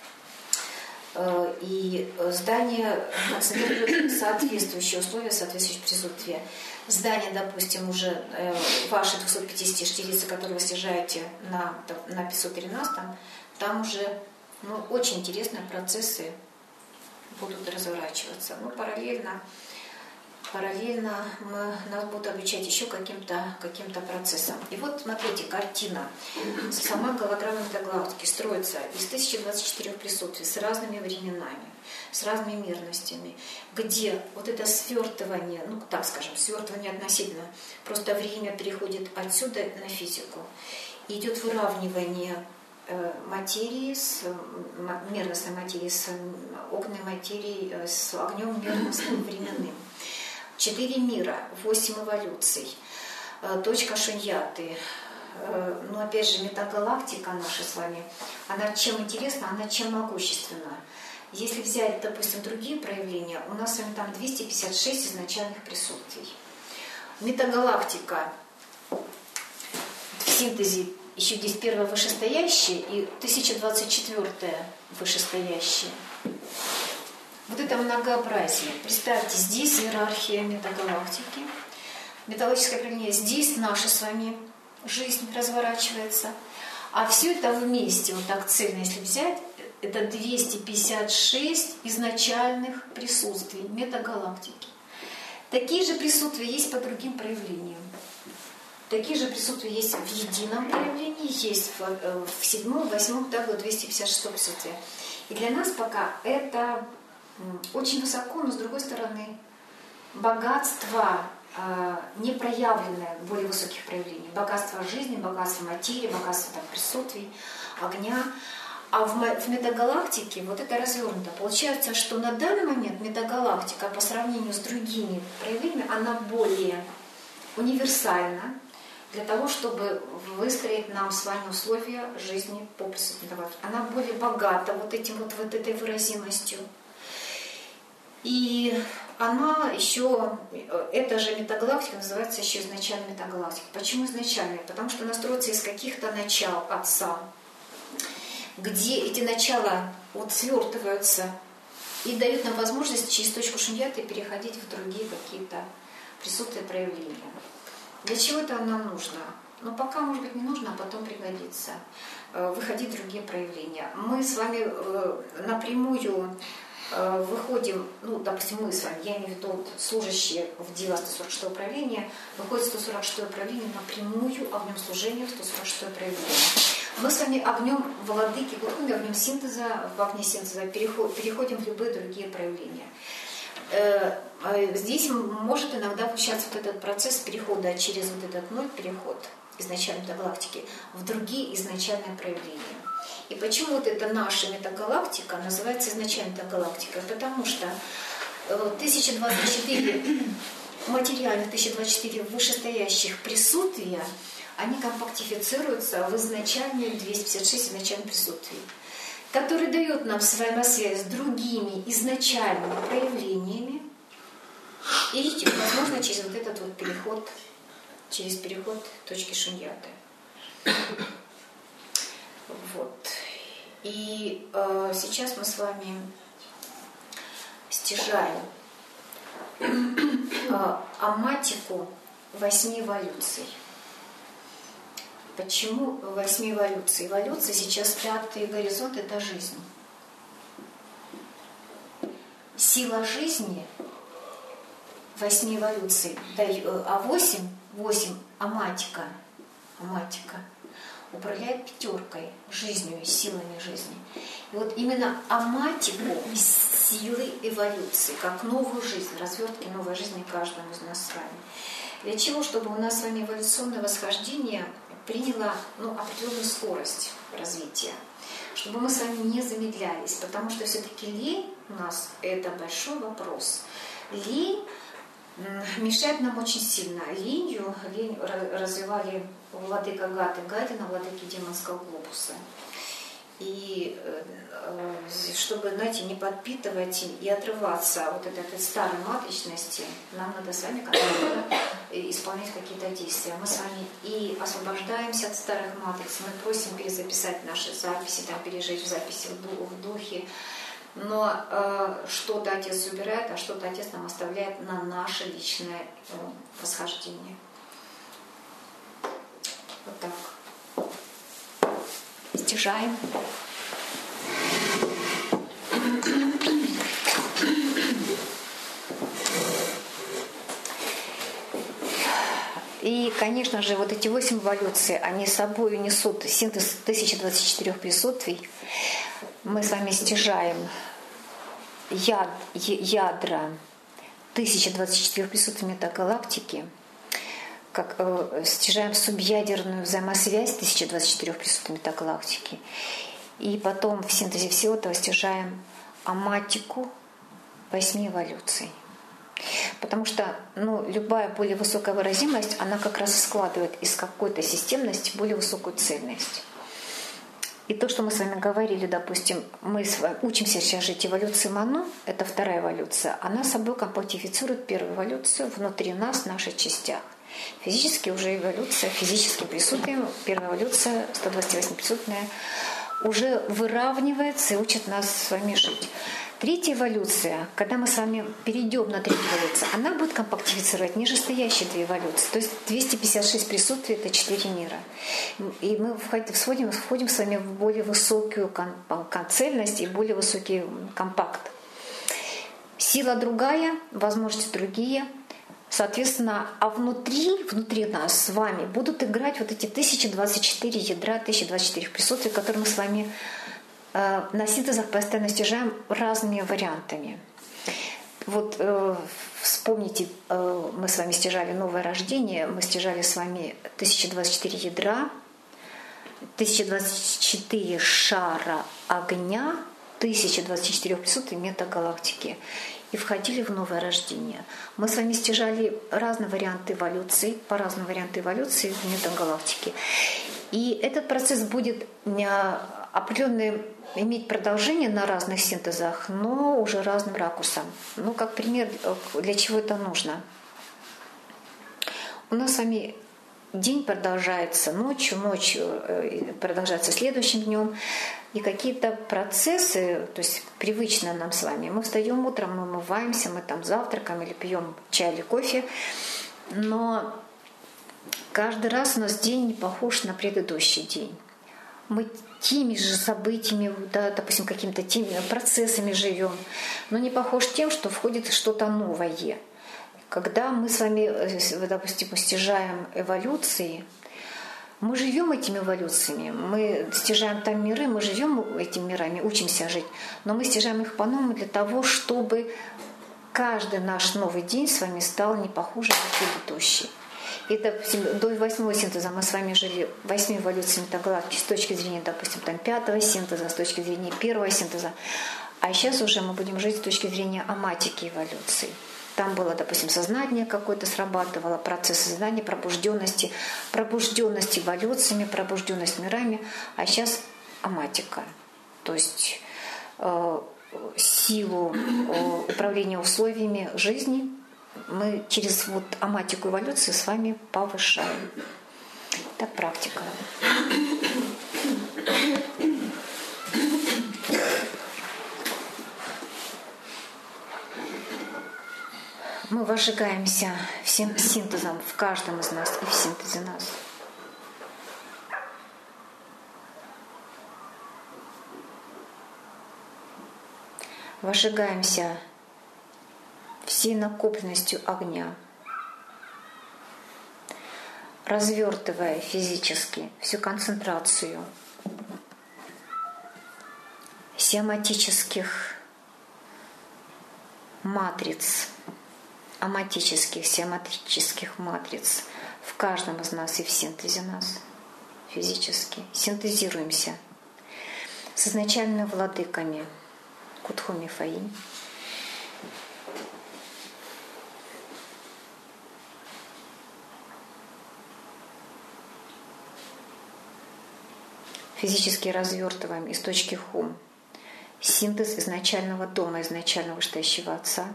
и здания содержат соответствующие условия, соответствующие присутствия. Здание, допустим, уже ваши двести пятьдесят единицы, которые вы снижаете на, на пятьсот тринадцать, там уже ну, очень интересные процессы будут разворачиваться. Ну, параллельно Параллельно мы, нас будут обучать еще каким-то каким-то процессам. И вот, смотрите, картина. Сама голограмма метагалактики строится из тысячи двадцати четырёх присутствий с разными временами, с разными мерностями, где вот это свертывание, ну, так скажем, свертывание относительно, просто время переходит отсюда на физику. Идет выравнивание материи, с мерностной материи, с огненной материей, с огнем мерностным временным. Четыре мира, восемь эволюций, точка шуньяты. Ну, опять же, метагалактика наша с вами, она чем интересна, она чем могущественна. Если взять, допустим, другие проявления, у нас с вами там двести пятьдесят шесть изначальных присутствий. Метагалактика в синтезе еще здесь первое вышестоящее и тысяча двадцать четвёртое вышестоящее. Вот это многообразие. Представьте, здесь иерархия метагалактики, металлическое проявление, здесь наша с вами жизнь разворачивается. А все это вместе, вот так цельно, если взять, это двести пятьдесят шесть изначальных присутствий метагалактики. Такие же присутствия есть по другим проявлениям. Такие же присутствия есть в едином проявлении, есть в, в седьмом, восьмом, так до двести пятьдесят шестого присутствия. И для нас пока это очень высоко, но с другой стороны богатство э, не проявленное в более высоких проявлениях. Богатство жизни, богатство материи, богатство там, присутствий, огня. А в, в метагалактике вот это развернуто. Получается, что на данный момент метагалактика по сравнению с другими проявлениями, она более универсальна для того, чтобы выстроить нам с вами условия жизни по присутствию метагалактики. Она более богата вот, этим, вот, вот этой выразимостью. И она еще, эта же метагалактика называется еще изначальной метагалактикой. Почему изначальной? Потому что она строится из каких-то начал Отца, где эти начала вот свертываются и дают нам возможность через точку шуньяты переходить в другие какие-то присутствия проявления. Для чего это нам нужно? Ну, пока, может быть, не нужно, а потом пригодится. Выходить в другие проявления. Мы с вами напрямую выходим, ну, допустим, мы с вами, я имею в виду служащие в дело сто сорок шестого проявления, выходит сто сорок шестое проявление напрямую огнем служения в сто сорок шестое проявление. Мы с вами огнем владыки, глубоким огнем синтеза, в огне синтеза переходим в любые другие проявления. Здесь может иногда включаться вот этот процесс перехода через вот этот ноль, переход изначальной метагалактики в другие изначальные проявления. И почему вот эта наша метагалактика называется изначальной метагалактикой? Потому что тысяча двадцать четыре материальных, тысяча двадцать четыре вышестоящих присутствия, они компактифицируются в изначальные двести пятьдесят шесть изначальных присутствий, которые дают нам взаимосвязь с другими изначальными проявлениями и, возможно, через вот этот вот переход, через переход точки шуньяты. Вот. И э, сейчас мы с вами стяжаем аматику восьми эволюций. Почему восьми эволюций? Эволюция сейчас пятый горизонт – это жизнь. Сила жизни восьми эволюций, а восемь, восемь аматика, аматика управляет пятеркой, жизнью, силами жизни. И вот именно аматику силы эволюции, как новую жизнь, развертки новой жизни каждому из нас с вами. Для чего? Чтобы у нас с вами эволюционное восхождение приняло ну, определенную скорость развития. Чтобы мы с вами не замедлялись, потому что все-таки лень у нас – это большой вопрос. Лень мешает нам очень сильно. Ленью лень развивали владыка Гаты Гадина, владыки демонского глобуса. И чтобы, знаете, не подпитывать и отрываться от этой старой матричности, нам надо с вами исполнять какие-то действия. Мы с вами и освобождаемся от старых матриц, мы просим перезаписать наши записи, там, пережить в записи в духе. Но э, что-то Отец убирает, а что-то Отец нам оставляет на наше личное э, восхождение. Вот так. Стяжаем. И, конечно же, вот эти восемь эволюций, они с собой несут синтез тысячи двадцати четырёх присутствий. Мы с вами стяжаем яд, ядра тысячи двадцати четырёх присутствий метагалактики, как э, стяжаем субъядерную взаимосвязь тысячи двадцати четырёх присутствий метагалактики. И потом в синтезе всего этого стяжаем аматику восьми эволюций. Потому что ну, любая более высокая выразимость, она как раз и складывает из какой-то системности более высокую цельность. И то, что мы с вами говорили, допустим, мы с вами учимся сейчас жить эволюцией Ману, это вторая эволюция, она собой компактифицирует первую эволюцию внутри нас, в наших частях. Физически уже эволюция, физическим присутствием, первая эволюция, сто двадцать восемь присутственная, уже выравнивается и учит нас с вами жить. Третья эволюция, когда мы с вами перейдем на третью эволюцию, она будет компактифицировать нижестоящие две эволюции. То есть двести пятьдесят шесть присутствий – это четыре мира. И мы входим, входим с вами в более высокую цельность и более высокий компакт. Сила другая, возможности другие. Соответственно, а внутри, внутри нас с вами будут играть вот эти тысяча двадцать четыре ядра, тысяча двадцать четыре присутствия, которые мы с вами на синтезах постоянно стяжаем разными вариантами. Вот э, вспомните, э, мы с вами стяжали новое рождение, мы стяжали с вами тысяча двадцать четыре ядра, тысяча двадцать четыре шара огня, тысяча двадцать четыре присутствий метагалактики. И входили в новое рождение. Мы с вами стяжали разные варианты эволюции, по разным вариантам эволюции в метагалактике. И этот процесс будет определенный, иметь продолжение на разных синтезах, но уже разным ракурсом. Ну, как пример, для чего это нужно. У нас с вами день продолжается ночью, ночью продолжается следующим днем. И какие-то процессы, то есть привычно нам с вами, мы встаем утром, мы умываемся, мы там завтракаем или пьем чай или кофе, но каждый раз у нас день не похож на предыдущий день. Мы теми же событиями, да, допустим, какими-то теми процессами живем, но не похож тем, что входит что-то новое. Когда мы с вами, допустим, постижаем эволюции, мы живем этими эволюциями, мы стяжаем там миры, мы живем этими мирами, учимся жить, но мы стяжаем их по-новому для того, чтобы каждый наш новый день с вами стал не похожим на предыдущий. И, допустим, до восьмого синтеза мы с вами жили восьми эволюциями метагалактики с точки зрения, допустим, там, пятого синтеза, с точки зрения первого синтеза. А сейчас уже мы будем жить с точки зрения аматики эволюции. Там было, допустим, сознание какое-то срабатывало, процесс сознания, пробужденности, пробужденность эволюциями, пробужденность мирами, а сейчас аматика. То есть э, силу э, управления условиями жизни мы через вот аматику эволюции с вами повышаем. Так практика. Мы возжигаемся всем синтезом в каждом из нас и в синтезе нас. Возжигаемся всей накопленностью огня, развертывая физически всю концентрацию сиаматических матриц, аматических, сиаматрических матриц в каждом из нас и в синтезе нас физически. Синтезируемся с изначальными владыками Кутхуми Фаинь. Физически развертываем из точки Хум синтез изначального дома, изначального вышестоящего Отца,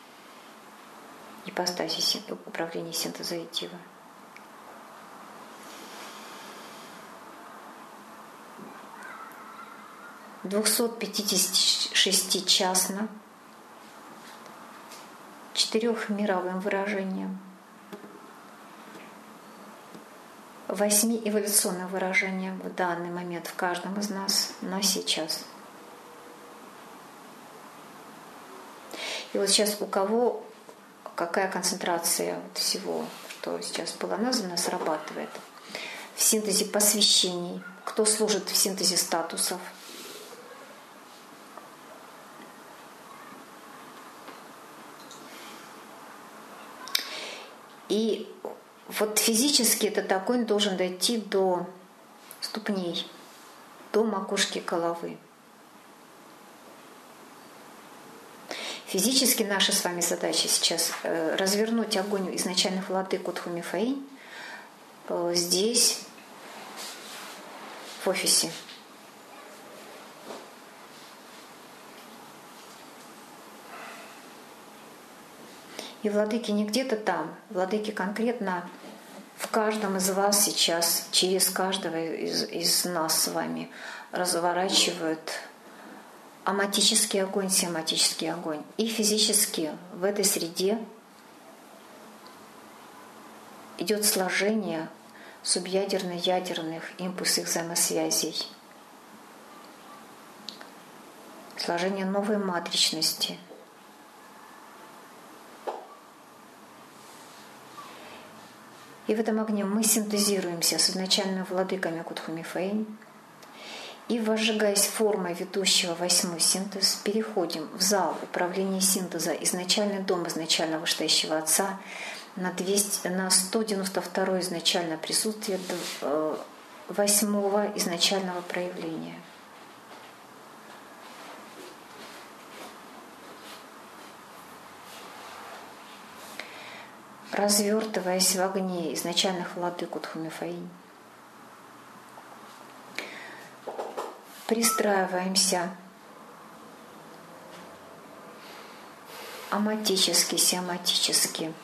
ипостаси управления синтеза и дива. двухсотпятидесятишестичастно, четырехмировым выражением, восьми эволюционным выражением в данный момент в каждом из нас на сейчас. И вот сейчас у кого какая концентрация вот всего, что сейчас было названо, срабатывает в синтезе посвящений, кто служит в синтезе статусов, и вот физически этот огонь должен дойти до ступней, до макушки головы. Физически наша с вами задача сейчас развернуть огонь изначальных владык Кутхуми Фаинь здесь, в офисе. И владыки не где-то там, владыки конкретно в каждом из вас сейчас, через каждого из, из нас с вами разворачивают аматический огонь, сиаматический огонь. И физически в этой среде идет сложение субъядерно-ядерных импульсных взаимосвязей, сложение новой матричности. И в этом огне мы синтезируемся с изначальными владыками Кутхуми Фаинь и, возжигаясь формой ведущего восьмой синтез, переходим в зал управления синтеза, изначальный дом изначального вышестоящего Отца, на, двести, на сто девяносто второе изначальное присутствие восьмого изначального проявления. Развертываясь в огне изначальных владык Кутхуми Фаинь, пристраиваемся аматически, сиаматически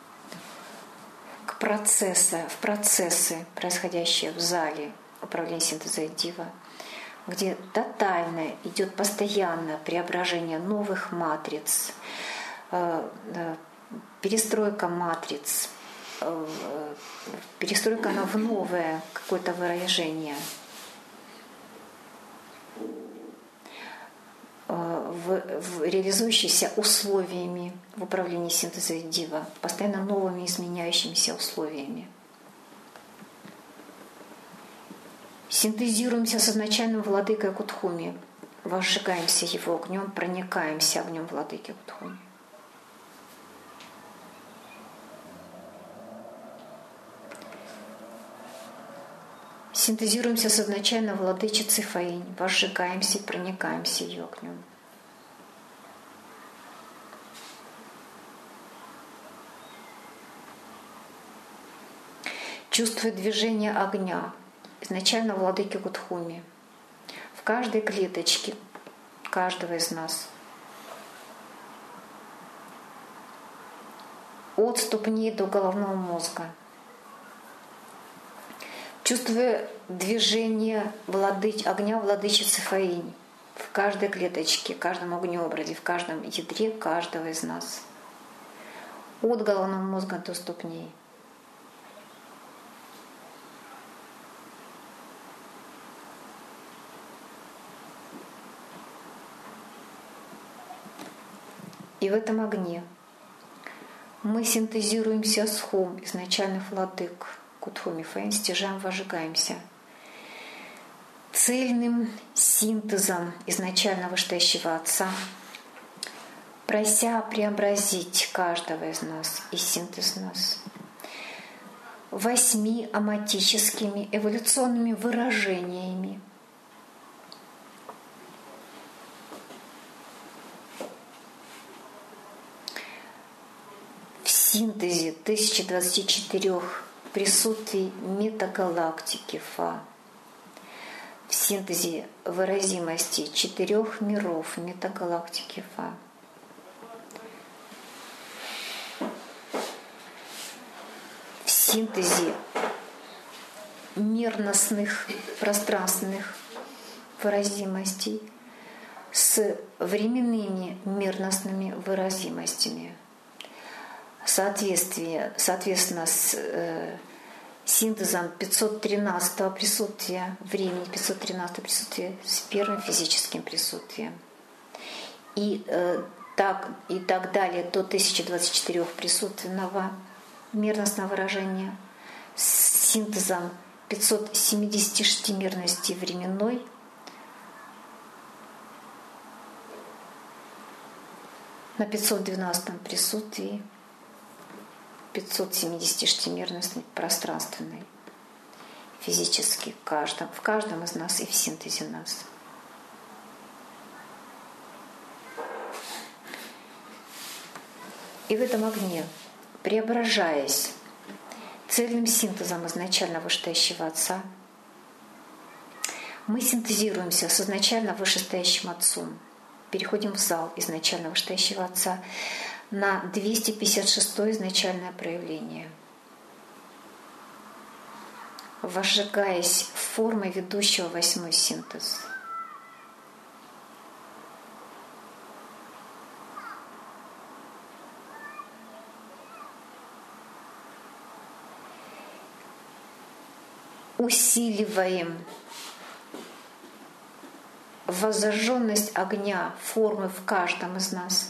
к процессу, в процессы, происходящие в зале управления синтеза и дива, где тотально идет постоянное преображение новых матриц, перестройка матриц, перестройка на в новое какое-то выражение, в, в реализующиеся условиями в управлении синтеза и дива, постоянно новыми изменяющимися условиями. Синтезируемся с изначальным владыкой Кутхуми, возжигаемся его огнем, проникаемся огнем владыки Кутхуми. Синтезируемся с изначально владычицей Фаинь, возжигаемся и проникаемся ее огнем. Чувствуя движение огня, изначально владыки Кутхуми, в каждой клеточке каждого из нас. От ступней до головного мозга. Чувствуя движение владыч, огня владычицы Фаинь в каждой клеточке, в каждом огнеобразе, в каждом ядре каждого из нас. от головного мозга до ступней. И в этом огне мы синтезируемся с Хом изначальных владык Кутхуми Фэн, стяжаем, вожигаемся цельным синтезом изначального вышестоящего Отца, прося преобразить каждого из нас и синтез нас восьми аматическими эволюционными выражениями в синтезе тысячи двадцати четырёх присутствий метагалактики Фа, в синтезе выразимости четырех миров метагалактики Фа, в синтезе мерностных пространственных выразимостей с временными мерностными выразимостями, соответствие, соответственно, с э, синтезом пятьсот тринадцатого присутствия времени, пятьсот тринадцатого присутствия с первым физическим присутствием. И, э, так, и так далее до тысячи двадцати четырёх присутственного мерностного выражения с синтезом пятьсот семидесяти шести мерности временной, на пятьсот двенадцатом присутствии пятьсот семидесяти шести мерности пространственной, физически в каждом, в каждом из нас и в синтезе нас. И в этом огне, преображаясь цельным синтезом изначально вышестоящего Отца, мы синтезируемся с изначально вышестоящим Отцом, переходим в зал изначально вышестоящего Отца на двести пятьдесят шестое изначальное проявление, возжигаясь формой ведущего восьмой синтез. Усиливаем воззажженность огня формы в каждом из нас.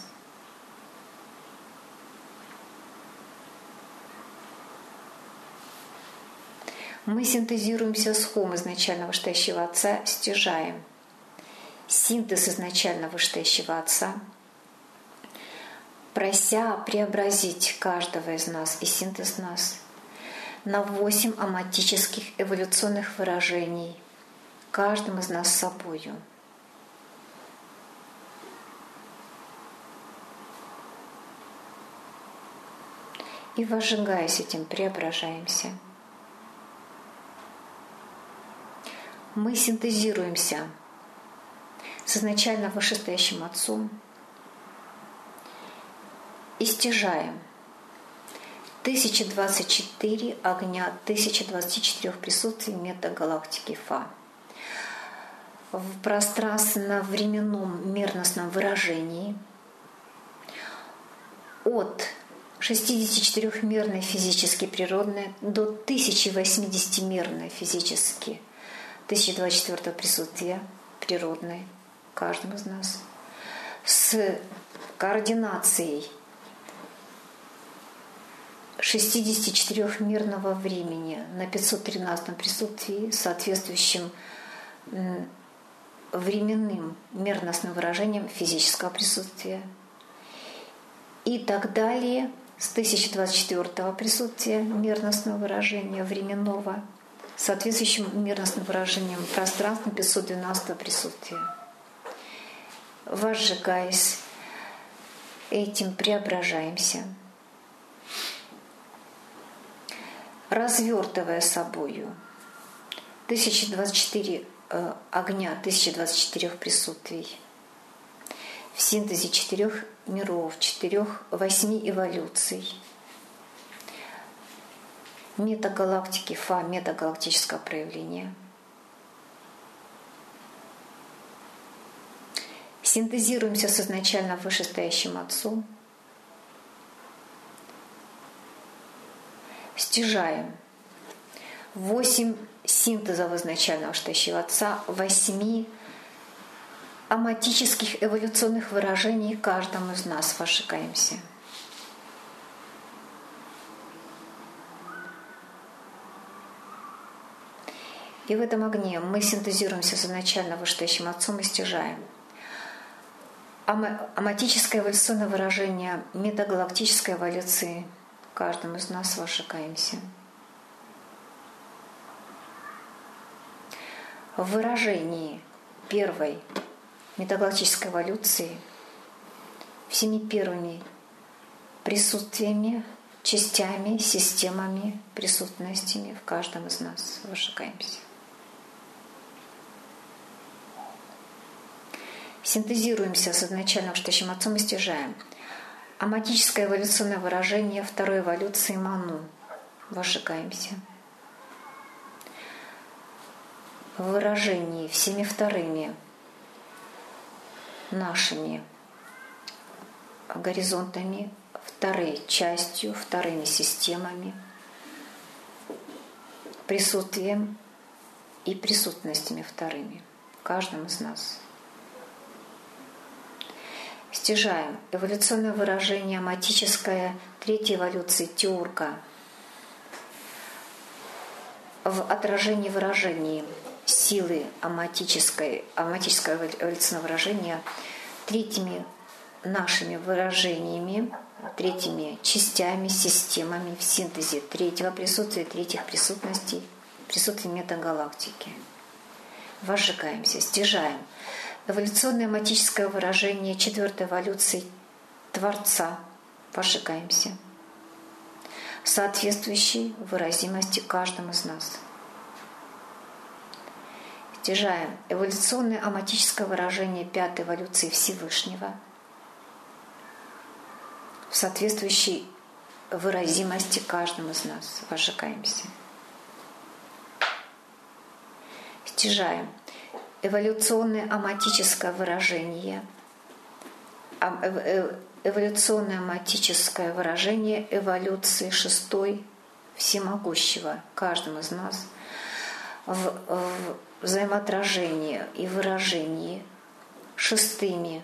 Мы синтезируемся с Хом изначально вышестоящего Отца, стяжаем синтез изначально вышестоящего Отца, прося преобразить каждого из нас и синтез нас на восемь аматических эволюционных выражений, каждым из нас собою. И возжигаясь этим, преображаемся. Мы синтезируемся с изначально вышестоящим Отцом и стяжаем тысяча двадцать четыре огня, тысяча двадцать четыре присутствий метагалактики Фа в пространственно-временном мерностном выражении от шестидесятичетырёхмерной физически природной до тысячи восьмидесятимерной физически тысяча двадцать четвёртого присутствия природной каждому из нас с координацией шестидесятичетырёхмерного времени на пятьсот тринадцатом присутствии, соответствующим временным мерностным выражением физического присутствия. И так далее с тысяча двадцать четвёртого присутствия мерностного выражения временного, соответствующим мерностным выражением пространства пятьсот двенадцатого присутствия. Возжигаясь этим, преображаемся, развертывая собою тысяча двадцать четыре э, огня, тысяча двадцать четыре присутствий в синтезе четырех миров, четырех, восьми эволюций, метагалактики Фа, метагалактическое проявление. Синтезируемся с изначально вышестоящим Отцом стяжаем восемь синтезов изначального штащего Отца, восьми аматических эволюционных выражений каждому из нас вошикаемся. И в этом огне мы синтезируемся с изначально вышестоящим Отцом и стяжаем аматическое эволюционное выражение метагалактической эволюции каждому из нас вошикаемся. В выражении первой метагалактической эволюции всеми первыми присутствиями, частями, системами, присутностями в каждом из нас вошикаемся. Синтезируемся с изначальным штащим Отцом и стяжаем аматическое эволюционное выражение второй эволюции Ману. Вошикаемся. В выражении всеми вторыми нашими горизонтами, второй частью, вторыми системами, присутствием и присутностями вторыми в каждом из нас. Стяжаем эволюционное выражение аматическое третьей эволюции Теурга в отражении выражений силы аматической, аматического эволюционного выражения третьими нашими выражениями, третьими частями, системами в синтезе третьего присутствия, третьих присутностей, присутствия метагалактики. Вожигаемся, стяжаем эволюционное аматическое выражение четвертой эволюции Творца. Вожигаемся, соответствующей выразимости каждому из нас. Стяжаем эволюционное аматическое выражение пятой эволюции Всевышнего в соответствующей выразимости каждому из нас. Вожигаемся. Стяжаем эволюционное аматическое выражение эволюционное аматическое выражение эволюции шестой всемогущего каждому из нас в, в взаимоотражении и выражении шестыми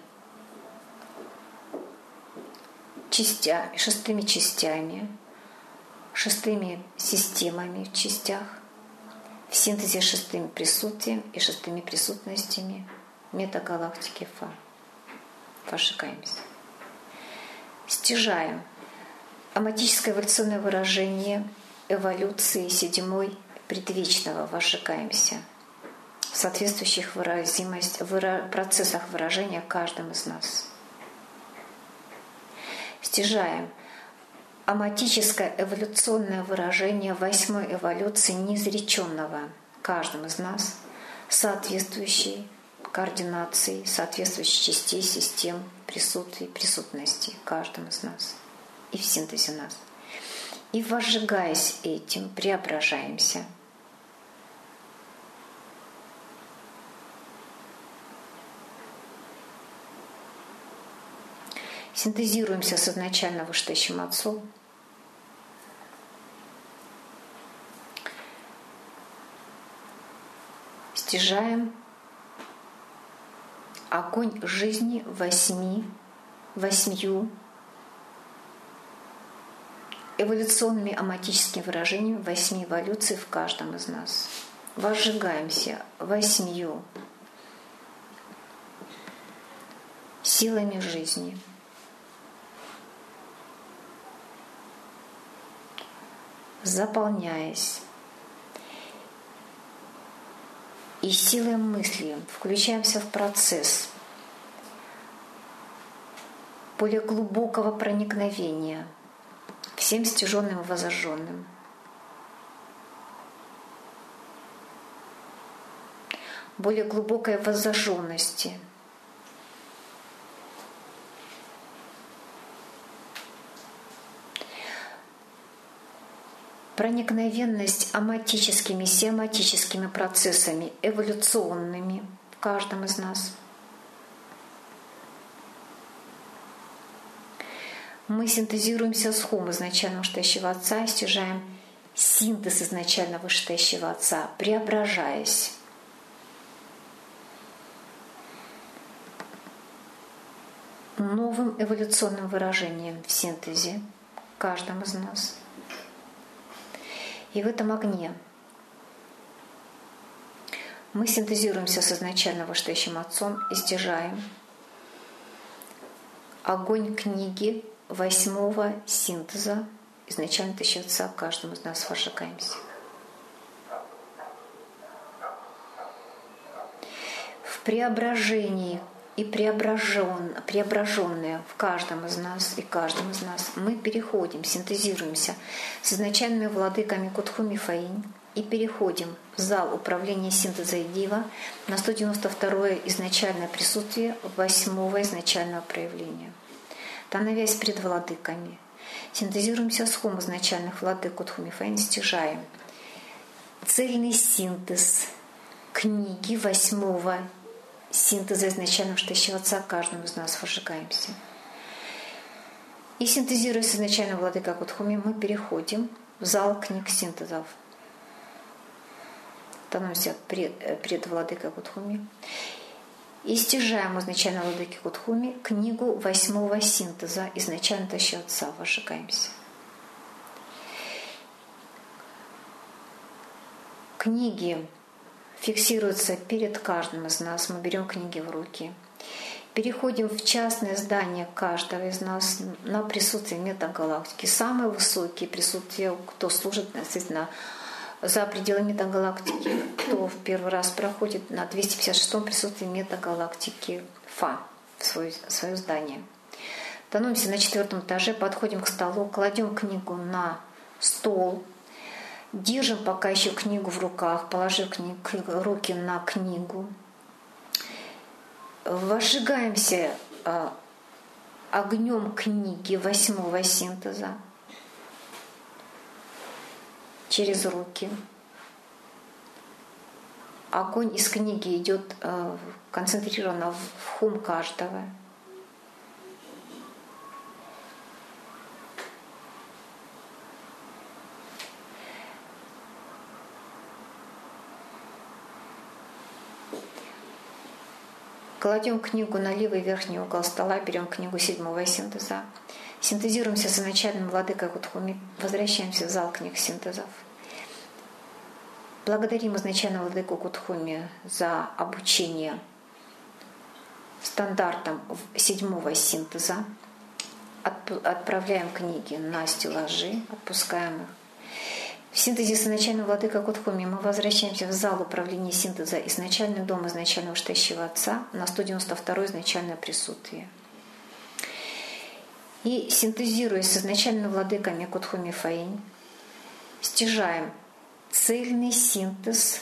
частями, шестыми частями, шестыми системами в частях, в синтезе шестым присутствием и шестыми присутностями метагалактики Фа. Вожигаемся. Стяжаем аматическое эволюционное выражение эволюции седьмой предвечного. Вожигаемся в соответствующих выразимость, выра, процессах выражения каждым из нас. Стяжаем аматическое эволюционное выражение восьмой эволюции неизреченного каждым из нас, соответствующей координации, соответствующей частей, систем, присутствий, присутности каждым из нас и в синтезе нас. И возжигаясь этим, преображаемся. Синтезируемся с изначально вышестоящим Отцом. Стяжаем огонь жизни восьми, восьмью эволюционными аматическими выражениями восьми эволюций в каждом из нас. Возжигаемся восьмью силами жизни. Заполняясь и силой мысли включаемся в процесс более глубокого проникновения всем стяженным и возожженным. Более глубокой возожженности. Проникновенность аматическими, сиаматическими процессами, эволюционными в каждом из нас. Мы синтезируемся с хом изначального штащего Отца и стяжаем синтез изначально вышестоящего Отца, преображаясь новым эволюционным выражением в синтезе каждом из нас. И в этом огне мы синтезируемся с изначально вышестоящим Отцом и стяжаем огонь книги восьмого синтеза изначально тысячи Отца каждому из нас вожигаемся. В преображении и преображен, преображенные в каждом из нас и каждом из нас мы переходим, синтезируемся с изначальными владыками Кутхуми Фаинь и переходим в зал управления синтеза и дива на сто девяносто второе изначальное присутствие восьмого изначального проявления. Становясь пред владыками, синтезируемся с хом изначальных владык Кутхуми Фаинь, стяжаем цельный синтез книги восьмого синтеза изначального вышестоящего Отца каждому из нас вожигаемся. И синтезируя с изначального владыка Кутхуми, мы переходим в зал книг синтезов. Становимся пред, пред владыкой Кутхуми и стяжаем изначально владыки Кутхуми книгу восьмого синтеза изначально вышестоящего Отца, вожигаемся. Книги фиксируются перед каждым из нас. Мы берем книги в руки. Переходим в частное здание каждого из нас на присутствие метагалактики. Самые высокие присутствия, кто служит, действительно, за пределами метагалактики, кто в первый раз проходит на двести пятьдесят шестом присутствии метагалактики Фа в свое, свое здание. Становимся на четвертом этаже, подходим к столу, кладем книгу на стол, держим пока еще книгу в руках, положив книг, руки на книгу. Возжигаемся э, огнем книги восьмого синтеза через руки. Огонь из книги идет э, концентрированно в хум каждого. Кладем книгу на левый верхний угол стола, берем книгу седьмого синтеза, синтезируемся с изначальным владыкой Кутхуми, возвращаемся в зал книг синтезов. Благодарим изначального владыку Кутхуми за обучение стандартам седьмого синтеза. Отправляем книги на стеллажи, отпускаем их. В синтезе с изначальным владыкой Кутхуми мы возвращаемся в зал управления синтеза изначальный дом изначального вышестоящего Отца на сто девяносто второе изначальное присутствие. И синтезируясь с изначальными владыками Кутхуми Фаинь, стяжаем цельный синтез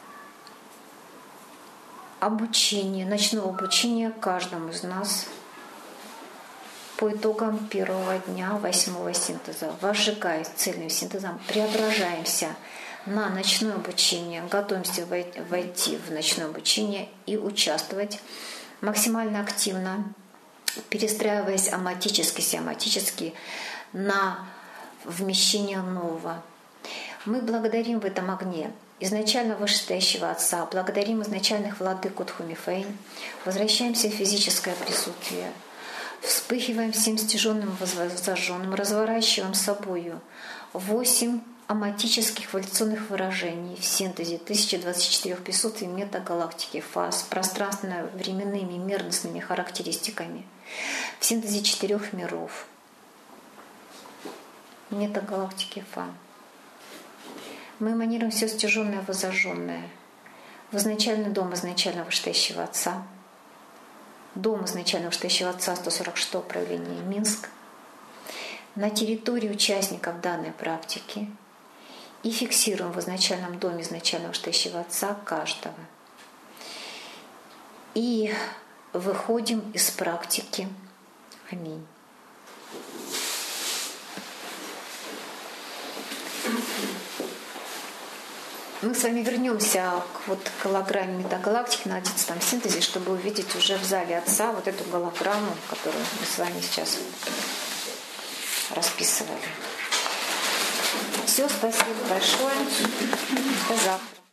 обучения, ночного обучения каждому из нас по итогам первого дня восьмого синтеза. Возжигаясь цельным синтезом, преображаемся на ночное обучение, готовимся войти в ночное обучение и участвовать максимально активно, перестраиваясь аматически, сиаматически на вмещение нового. Мы благодарим в этом огне изначально вышестоящего Отца, благодарим изначальных владык Кутхуми Фаинь, возвращаемся в физическое присутствие, вспыхиваем всем стяженным зажженным, разворачиваем собою восемь аматических эволюционных выражений в синтезе тысяча двадцать четыре присутствий метагалактики фаз пространственно-временными мерностными характеристиками в синтезе четырех миров метагалактики Фа. Мы эманируем все стяженное воззажженное в изначальный дом изначального вышестоящего Отца, дом изначального вышестоящего Отца сто сорок шестое проявление Минск, на территории участников данной практики и фиксируем в изначальном доме изначального вышестоящего Отца каждого. И выходим из практики. Аминь. Мы с вами вернемся к вот голограмме метагалактики на одиннадцатом синтезе, чтобы увидеть уже в зале Отца вот эту голограмму, которую мы с вами сейчас расписывали. Все, спасибо большое. До завтра.